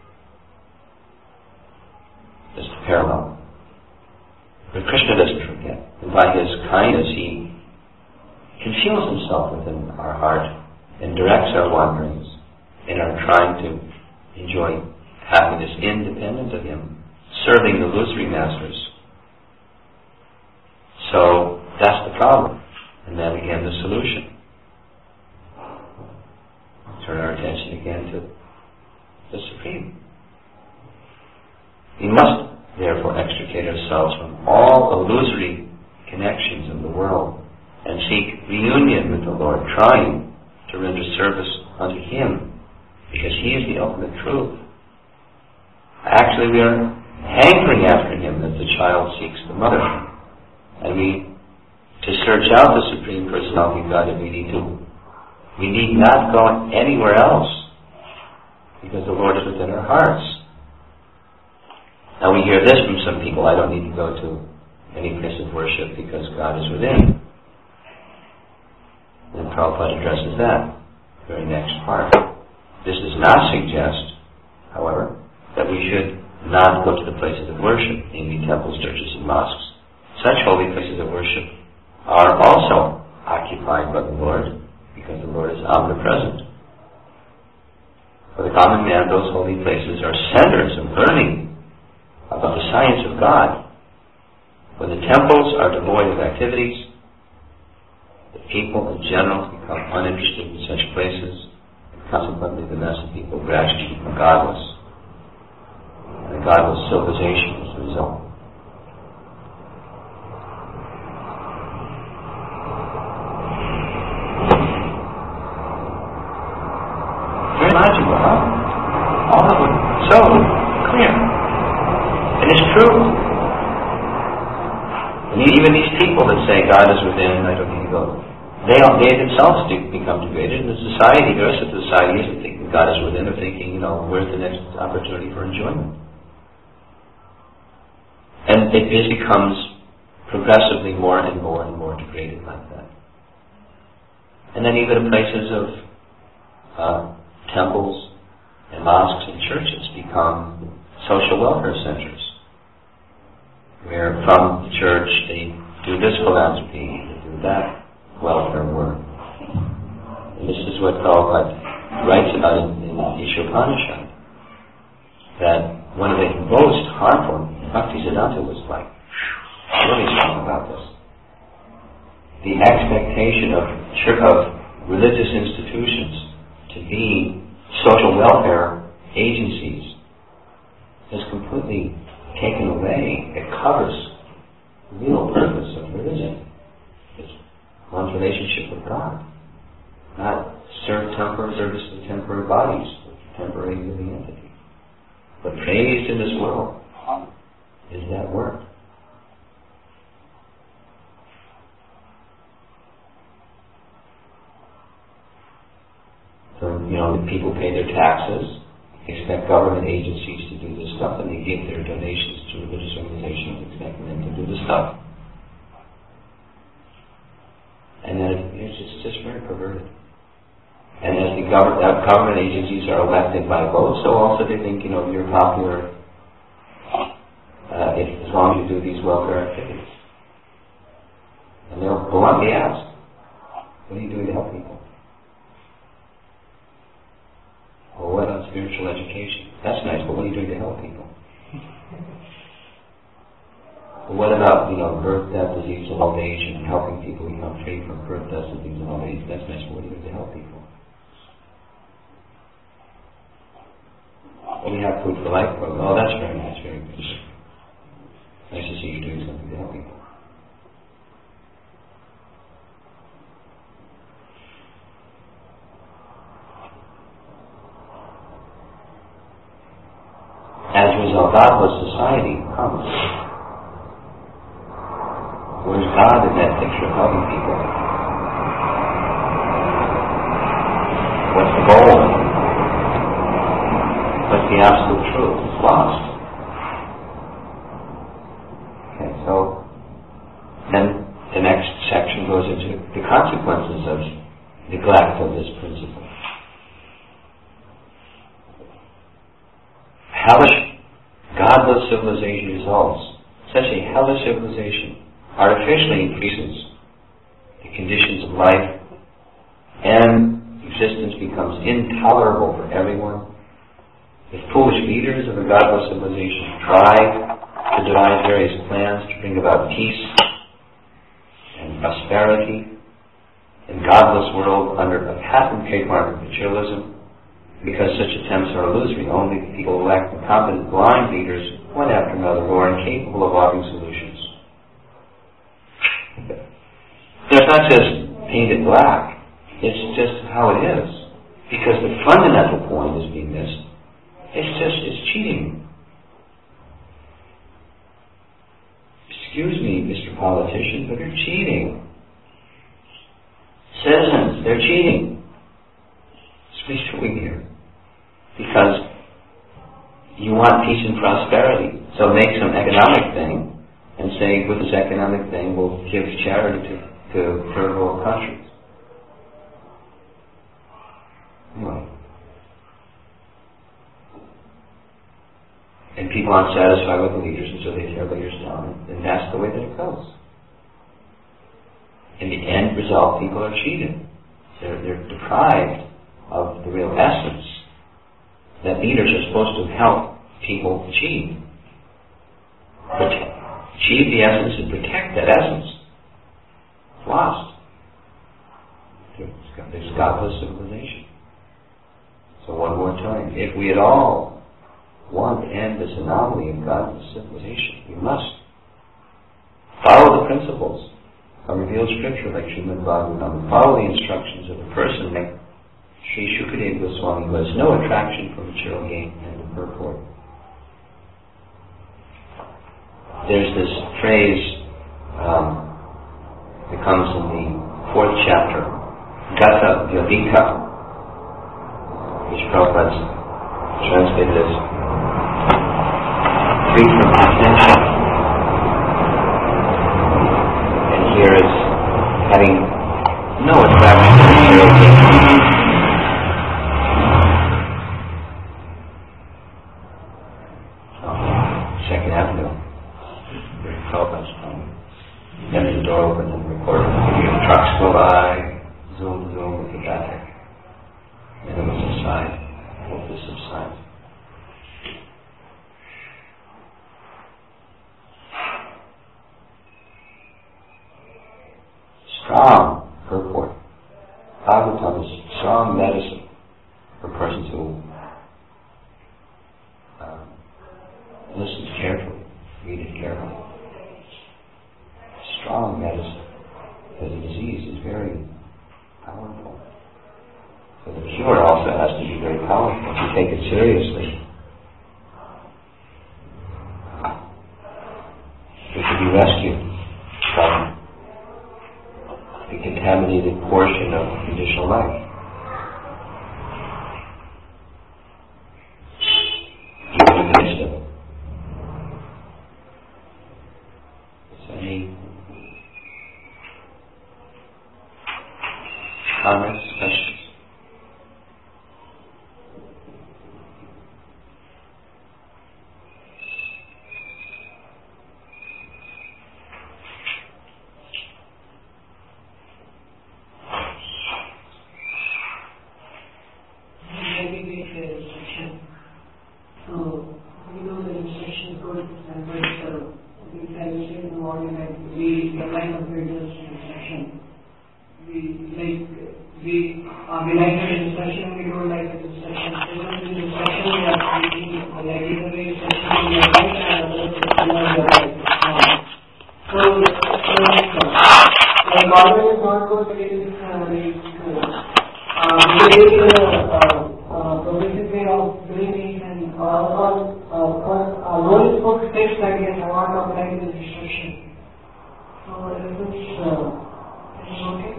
It's the parallel. But Krishna doesn't forget. And by his kindness, he conceals himself within our heart and directs our wanderings in our trying to enjoy happiness independent of him, serving the illusory masters. So that's the problem. And then again the solution. Turn our attention again to the Supreme. We must therefore extricate ourselves from all illusory connections of the world and seek reunion with the Lord, trying to render service unto Him, because He is the ultimate truth. Actually, we are hankering after Him as the child seeks the mother. And to search out the Supreme Personality of Godhead, we need not go anywhere else, because the Lord is within our hearts. Now we hear this from some people: I don't need to go to any place of worship because God is within. And Prabhupada addresses that very next part. This does not suggest, however, that we should not go to the places of worship, namely temples, churches, and mosques. Such holy places of worship are also occupied by the Lord, because the Lord is omnipresent. For the common man, those holy places are centers of learning about the science of God. When the temples are devoid of activities, the people in general become uninterested in such places, and consequently the mass of people gradually become godless. And a godless civilization is the result. Very logical, huh? All of it so clear. And it's true. And even these people that say God is within, I don't need to go, they themselves become degraded, and the society, the rest of the society isn't thinking God is within, they're thinking, where's the next opportunity for enjoyment? And it becomes progressively more and more and more degraded like that. And then even the places of temples and mosques and churches become social welfare centers, where from the church they do this philanthropy, they do that welfare work. And this is what Prabhupada writes about in the Ishopanishad, that one of the most harmful, Bhaktisiddhanta was really strong about this. The expectation of religious institutions to be social welfare agencies is completely taken away. It covers the real purpose of religion. It's one's relationship with God. Not serve temporary service to temporary bodies, temporary living entities. But praised in this world is that work. So, the people pay their taxes, expect government agencies to do this stuff, and they give their donations to religious organizations expecting them to do this stuff. government agencies are elected by vote, so also they think, you're popular as long as you do these welfare activities. And they'll bluntly ask, what are you doing to help people? Well, what about spiritual education? That's nice, but what are you doing to help people? Well, what about, birth, death, disease, and old age, and helping people become free from birth, death, disease, and old age? That's nice, but what are you doing to help people? Well, we have Food for Life program. Oh, that's very nice, very good. Nice to see you doing something to help people. As a result, godless society comes. Where's God in that picture of helping people? What's the goal? What's the absolute truth? It's lost. Okay, so then the next section goes into the consequences of neglect of this principle. Hellish, godless civilization results. Such a hellish civilization artificially increases the conditions of life, and existence becomes intolerable for everyone. The foolish leaders of a godless civilization try to devise various plans to bring about peace and prosperity in godless world under a patent trademark of materialism. Because such attempts are illusory, only people elect incompetent, blind leaders, one after another, who are incapable of offering solutions. It's not just painted black, it's just how it is. Because the fundamental point is being missed. It's cheating. Excuse me, Mr. Politician, but they're cheating. Citizens, they're cheating. What are you doing here? Because you want peace and prosperity. So make some economic thing and say, with this economic thing, we'll give charity to third world countries. Anyway. And people aren't satisfied with the leaders, and so they tear leaders down. And that's the way that it goes. In the end result, people are cheated. They're deprived of the real essence that leaders are supposed to help people achieve. Achieve the essence and protect that essence. It's lost. There's godless civilization. So one more time, if we at all want to end this anomaly of godless civilization, we must follow the principles of revealed scripture like Srimad Bhagavatam, follow the instructions of the person like Sri Shukadeva Goswami, who has no attraction for material gain and the purport. There's this phrase that comes in the 4th chapter, Gata Yodika, which Prabhupada translated as free from contention. And here is having no attraction to material gain. Second Avenue. Then there's a door open and recorded. Trucks go by, zoom, zoom with the back. And it was a sign. I hope this subsides. Strong purport. Bhagavatam is strong medicine for persons who listen carefully, read it carefully. Strong medicine, because the disease is very powerful. So the cure also has to be very powerful. If you take it seriously, it can be rescued from the contaminated portion of conditional life. Even in the midst of it. So any comments, questions? body, like we apply the previous instruction. We like the instruction, we don't like the instruction. Even in the instruction we are thinking, like either way instruction we are right and other instruction we are right. The model is not good, it is progressive way of doing it, and all is book takes like this, I want to apply this instruction. So is this okay?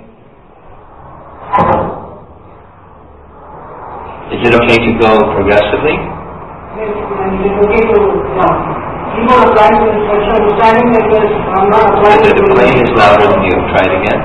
Is it okay to go progressively? Yes, and it is okay to, you know, apply the instruction, standing like this, I'm not applying The plane is louder than you. Try it again.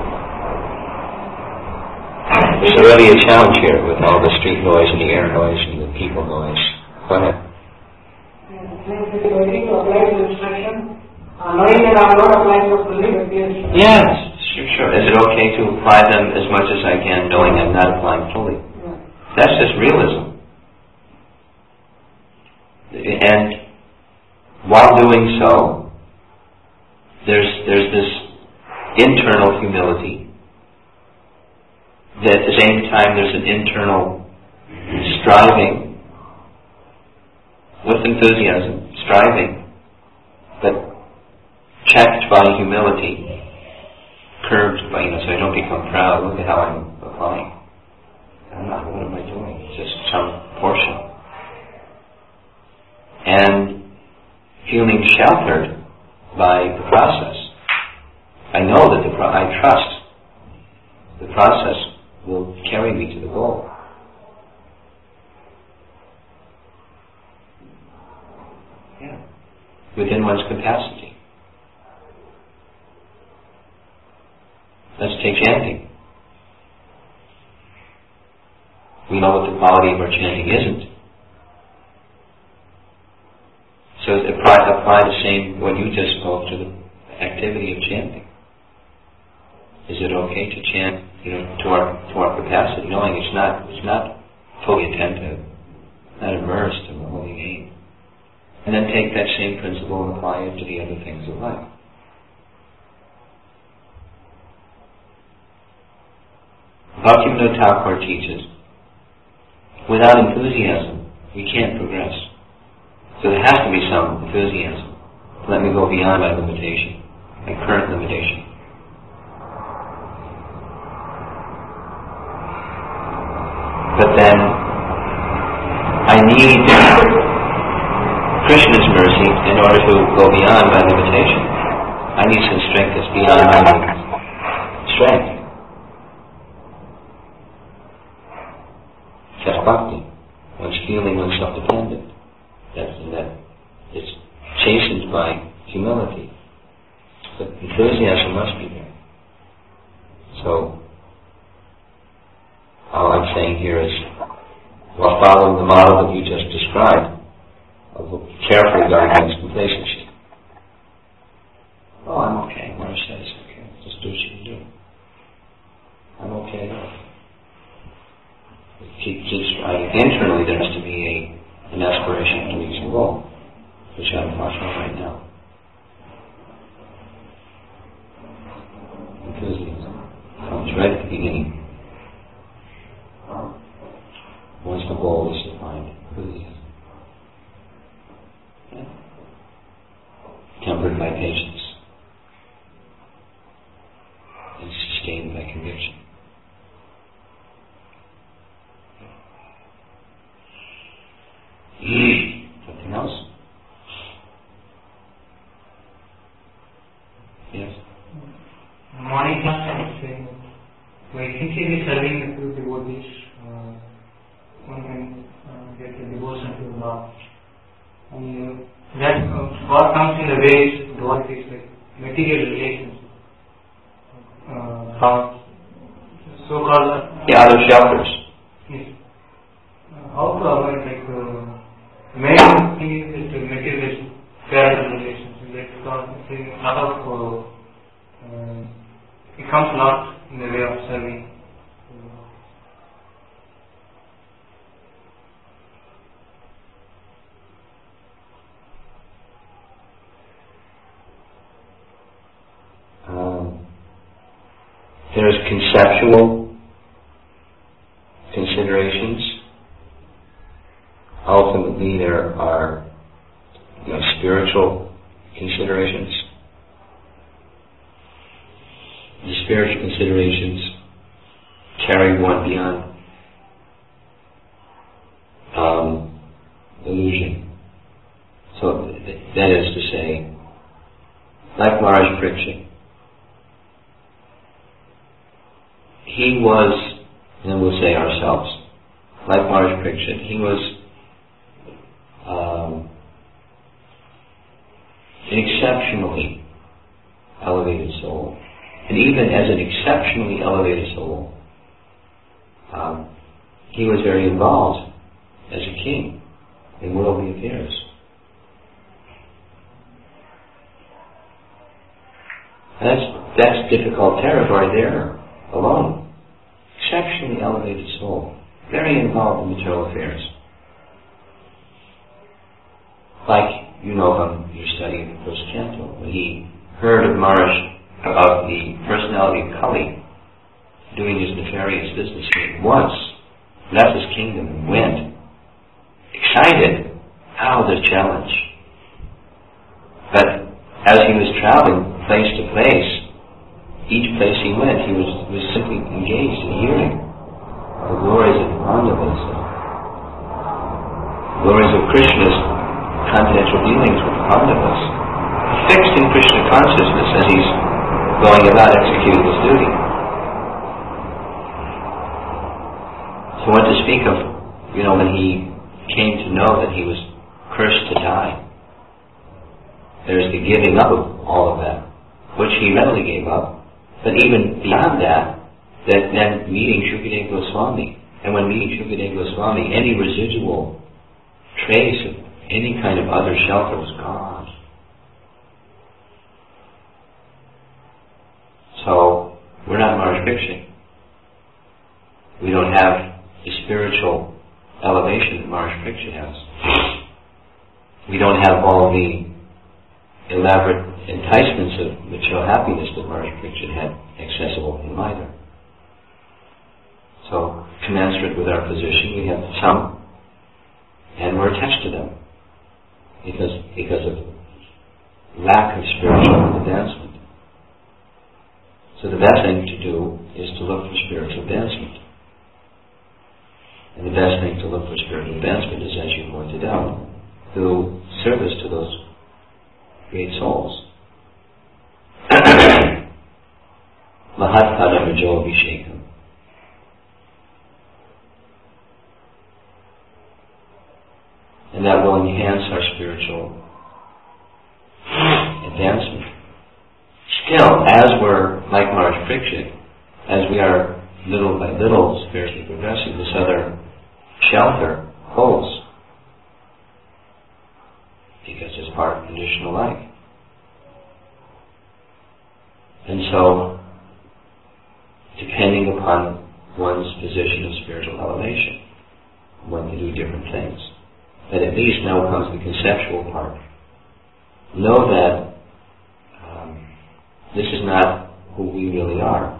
There's already a challenge here with all the street noise and the air noise and the people noise. Go ahead. It is okay to apply the instruction, knowing that I'm not applying the fully, but Yes, sure. Is it okay to apply them as much as I can, knowing I'm not applying fully? Yeah. That's just realism. And while doing so, there's this internal humility. That at the same time there's an internal striving with enthusiasm, striving, but checked by humility, curbed by, so I don't become proud. Look at how I'm applying. I'm not, what am I doing? It's just some portion. And feeling sheltered by the process. I know that I trust the process will carry me to the goal. Yeah. Within one's capacity. Let's take chanting. We know what the quality of our chanting isn't. So apply the same, what you just spoke, to the activity of chanting. Is it okay to chant, to our capacity, knowing it's not fully attentive, not immersed in the holy name, and then take that same principle and apply it to the other things of life. Bhaktivinoda Thakur teaches, without enthusiasm, we can't progress. So there has to be some enthusiasm. Let me go beyond my limitation, my current limitation. But then I need Krishna's mercy in order to go beyond my limitation. I need some strength that's beyond my strength. That's bhakti. One's feeling oneself dependent. That it's chastened by humility. But enthusiasm must be there. So all I'm saying here is, while following the model that you just described, of carefully guarding one's complacency. Oh, I'm okay. Mara says, okay, just do what you can do. I'm okay. Keep striving. Internally, there has to be an aspiration to reach a goal, which I'm talking about right now. Enthusiasm comes right at the beginning. Once the goal is defined, enthusiasm. Yeah. Tempered by patience and sustained by conviction. Something else? Yes? Morning class I was saying, by sincerely serving a few devotees, one can get a devotion to God. And that God comes in the ways devotees, like material relations. So-called... Yeah, other shelters. Yes. How to avoid, main thing is the materialist parallel relations. Because a lot of it comes a lot in the way of serving. There's conceptual considerations. Ultimately, there are spiritual considerations. The spiritual considerations carry one beyond illusion. So that is to say, like Maharaj Parikshit, he was, and we'll say ourselves, like Maharaj Parikshit, he was an exceptionally elevated soul. And even as an exceptionally elevated soul, he was very involved as a king in worldly affairs. That's difficult territory there alone. Exceptionally elevated soul, very involved in material affairs. Like from your study of the first canto, when he heard of about the personality of Kali doing his nefarious business, he once left his kingdom and went, excited, the challenge. But as he was traveling place to place, each place he went, he was simply engaged in hearing the glories of Pandavas, glories of Krishna's confidential dealings with the Pandavas, fixed in Krishna consciousness as he's going about executing his duty. So what to speak of, when he came to know that he was cursed to die. There's the giving up of all of that, which he readily gave up. But even beyond that, then meeting Shukadeva Goswami. And when meeting Shukadeva Goswami, any residual trace of any kind of other shelter was gone. So, we're not Maharaj Parikshit. We don't have the spiritual elevation that Maharaj Parikshit has. We don't have all the elaborate enticements of material happiness that Maharaj Parikshit had accessible in him either. So, commensurate with our position, we have some, and we're attached to them because of lack of spiritual advancement. So the best thing to do is to look for spiritual advancement. And the best thing to look for spiritual advancement is, as you pointed out, through service to those great souls. Mahatpada Rajo Abhishekam. And that will enhance our spiritual advancement. Still, as we're like Maharaj Parikshit, as we are little by little spiritually progressing, this other shelter holds because it's part of conditional life. And so, depending upon one's position of spiritual elevation, one can do different things. But at least now comes the conceptual part. Know that this is not who we really are.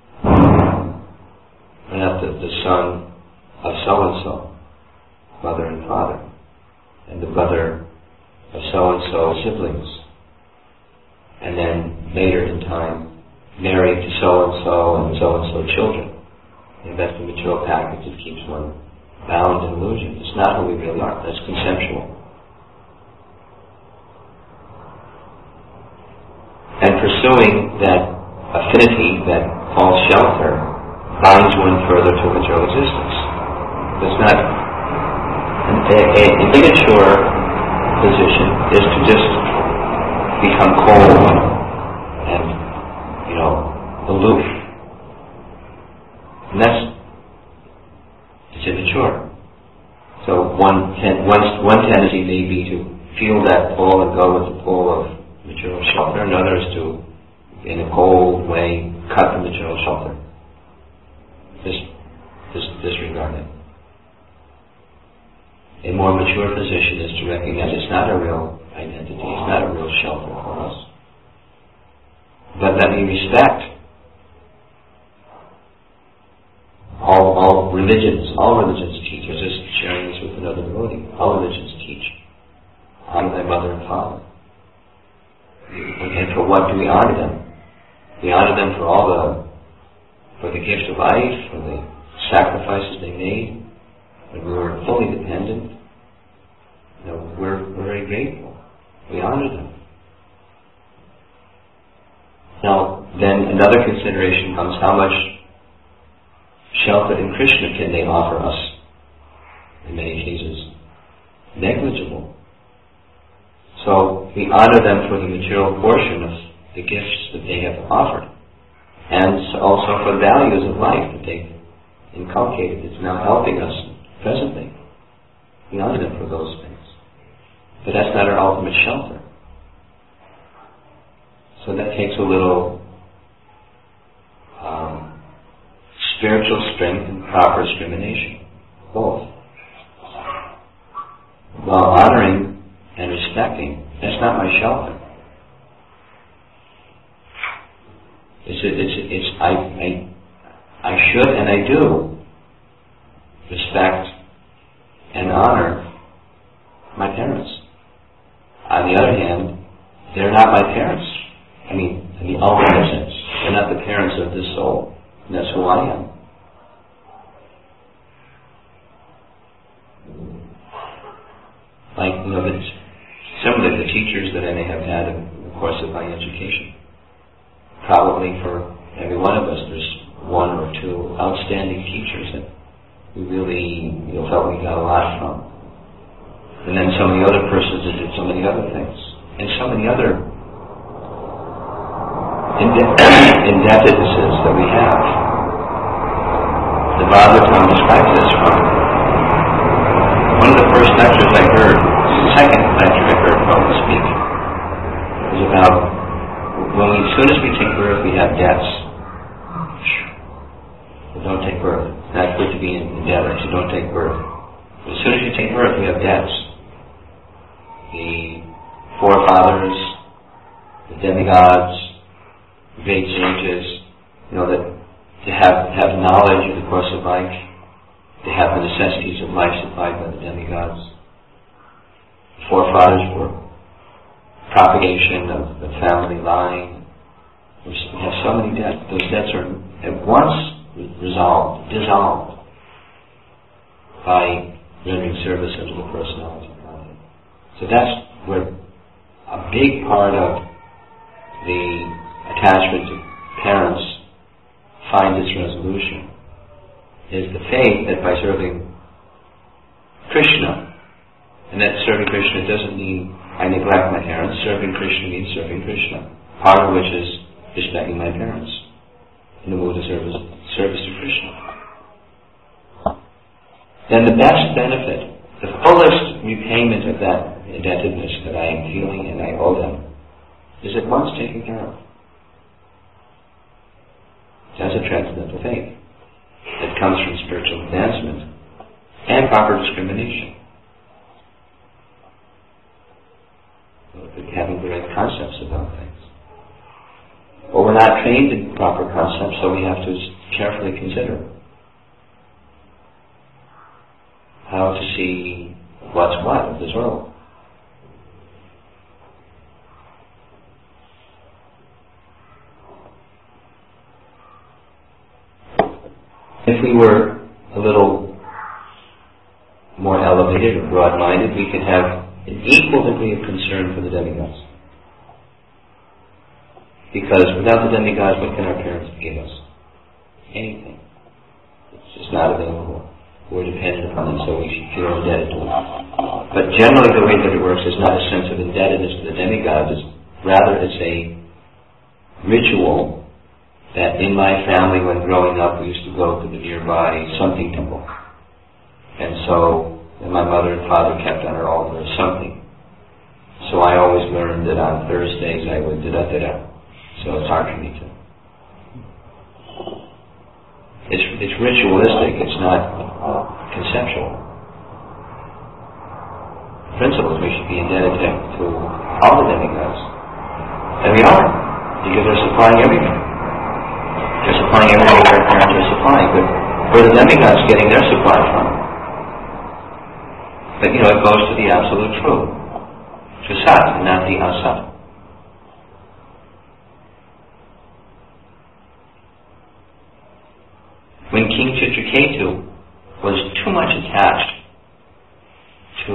We're not the son of so-and-so, mother and father, and the brother of so-and-so siblings, and then later in time married to so-and-so and so-and-so children. And that's the material package that keeps one bound in illusion. It's not who we really are. That's conceptual. And pursuing that affinity, that false shelter, binds one further to material existence. It's not an immature position is to just become cold and aloof. And it's immature. So one tendency may be to feel that pull and go with the pull of material shelter, and another is to, in a cold way, cut the material shelter. Disregard it. A more mature position is to recognize it's not a real identity, it's not a real shelter for us. But let me respect all religions teach. I was just sharing this with another devotee. All religions teach. Honor thy mother and father. And for what do we honor them? We honor them for the gift of life, for the sacrifices they made, when we were fully dependent. We're very grateful. We honor them. Now, then another consideration comes: how much shelter in Krishna can they offer us? In many cases, negligible. So we honor them for the material portion of the gifts that they have offered, and also for the values of life that they've inculcated. It's now helping us presently. We honor them for those things. But that's not our ultimate shelter. So that takes a little spiritual strength and proper discrimination. Both. While honoring and respecting, that's not my shelter. I should and I do respect and honor my parents. On the other hand, they're not my parents. I mean, in the ultimate sense, they're not the parents of this soul. And that's who I am. Like, some of the teachers that I may have had in the course of my education, probably for every one of us, there's one or two outstanding teachers that we really felt we got a lot from. And then so many other persons that did so many other things. And so many other indebtednesses that we have. The Bhagavatam describes this from one of the first lectures I heard, the second lecture I heard Prabhupada speak, was about as soon as we take birth, we have debts. So don't take birth. It's not good to be in debt, so don't take birth. But as soon as you take birth, we have debts. The forefathers, the demigods, the great sages, that to have knowledge of the course of life, to have the necessities of life supplied by the demigods. The forefathers were propagation of the family line. We have so many debts. Those debts are at once dissolved by rendering service unto the personality of God. So that's where a big part of the attachment to parents finds its resolution, is the faith that by serving Krishna, and that serving Krishna doesn't mean I neglect my parents. Serving Krishna means serving Krishna, part of which is respecting my parents in the mood of service to Krishna. Then the best benefit, the fullest repayment of that indebtedness that I am feeling and I owe them, is at once taken care of. That's a transcendental faith that comes from spiritual advancement and proper discrimination. Having the right concepts about things. But we're not trained in proper concepts, so we have to carefully consider how to see what's what of this world. If we were a little more elevated or broad-minded, we could have an equal degree of concern for the demigods. Because without the demigods, what can our parents give us? Anything. It's just not available. We're dependent upon them, so we feel indebted to them. But generally the way that it works is not a sense of indebtedness to the demigods, rather it's a ritual that in my family when growing up we used to go to the nearby something temple. And so my mother and father kept on our altar something. So I always learned that on Thursdays I would da-da-da-da. So it's hard for me to. It's ritualistic, it's not conceptual. Principles, we should be indebted to all the demigods. And we are, because they're supplying everything. They're supplying everything that our parents are supplying. But where the demigods getting their supply from. But it goes to the absolute truth, to Sat and not the Asat. When King Chitraketu was too much attached to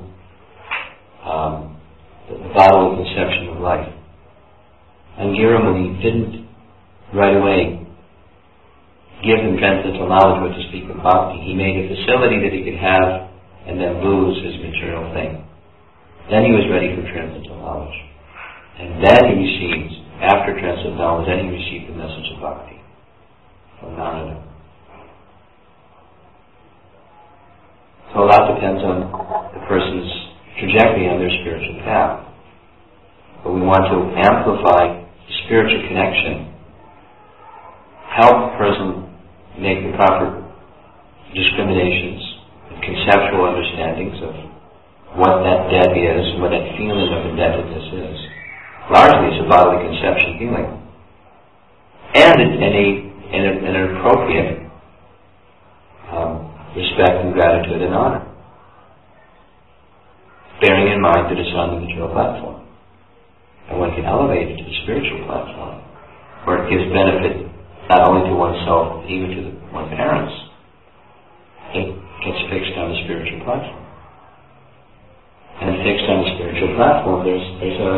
the bodily conception of life, Angira Muni didn't right away give him transcendental knowledge what to speak of bhakti. He made a facility that he could have and then lose his material thing. Then he was ready for transcendental knowledge. And then he received, after transcendental knowledge, then he received the message of bhakti from Narada. So a lot depends on the person's trajectory on their spiritual path. But we want to amplify the spiritual connection, help the person make the proper discriminations and conceptual understandings of what that debt is and what that feeling of indebtedness is. Largely it's a bodily conception feeling. And an appropriate respect and gratitude and honor, bearing in mind that it's on the material platform. And one can elevate it to the spiritual platform, where it gives benefit not only to oneself, but even to one's parents. It gets fixed on the spiritual platform. And fixed on the spiritual platform, there's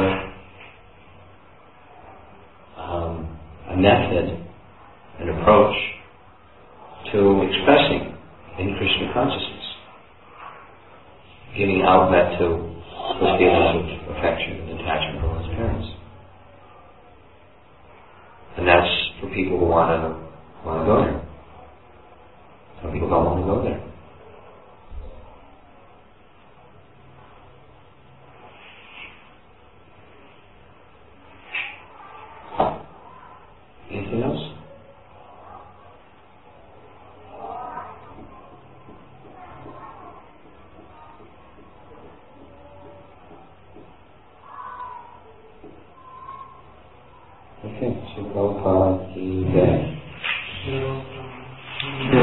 a method, an approach to expressing in Krishna consciousness, giving outlet to the feelings of affection and attachment for one's parents. And that's for people who want to go there. Some people don't want to go there. Anything else? Okay, so Prabhupada, the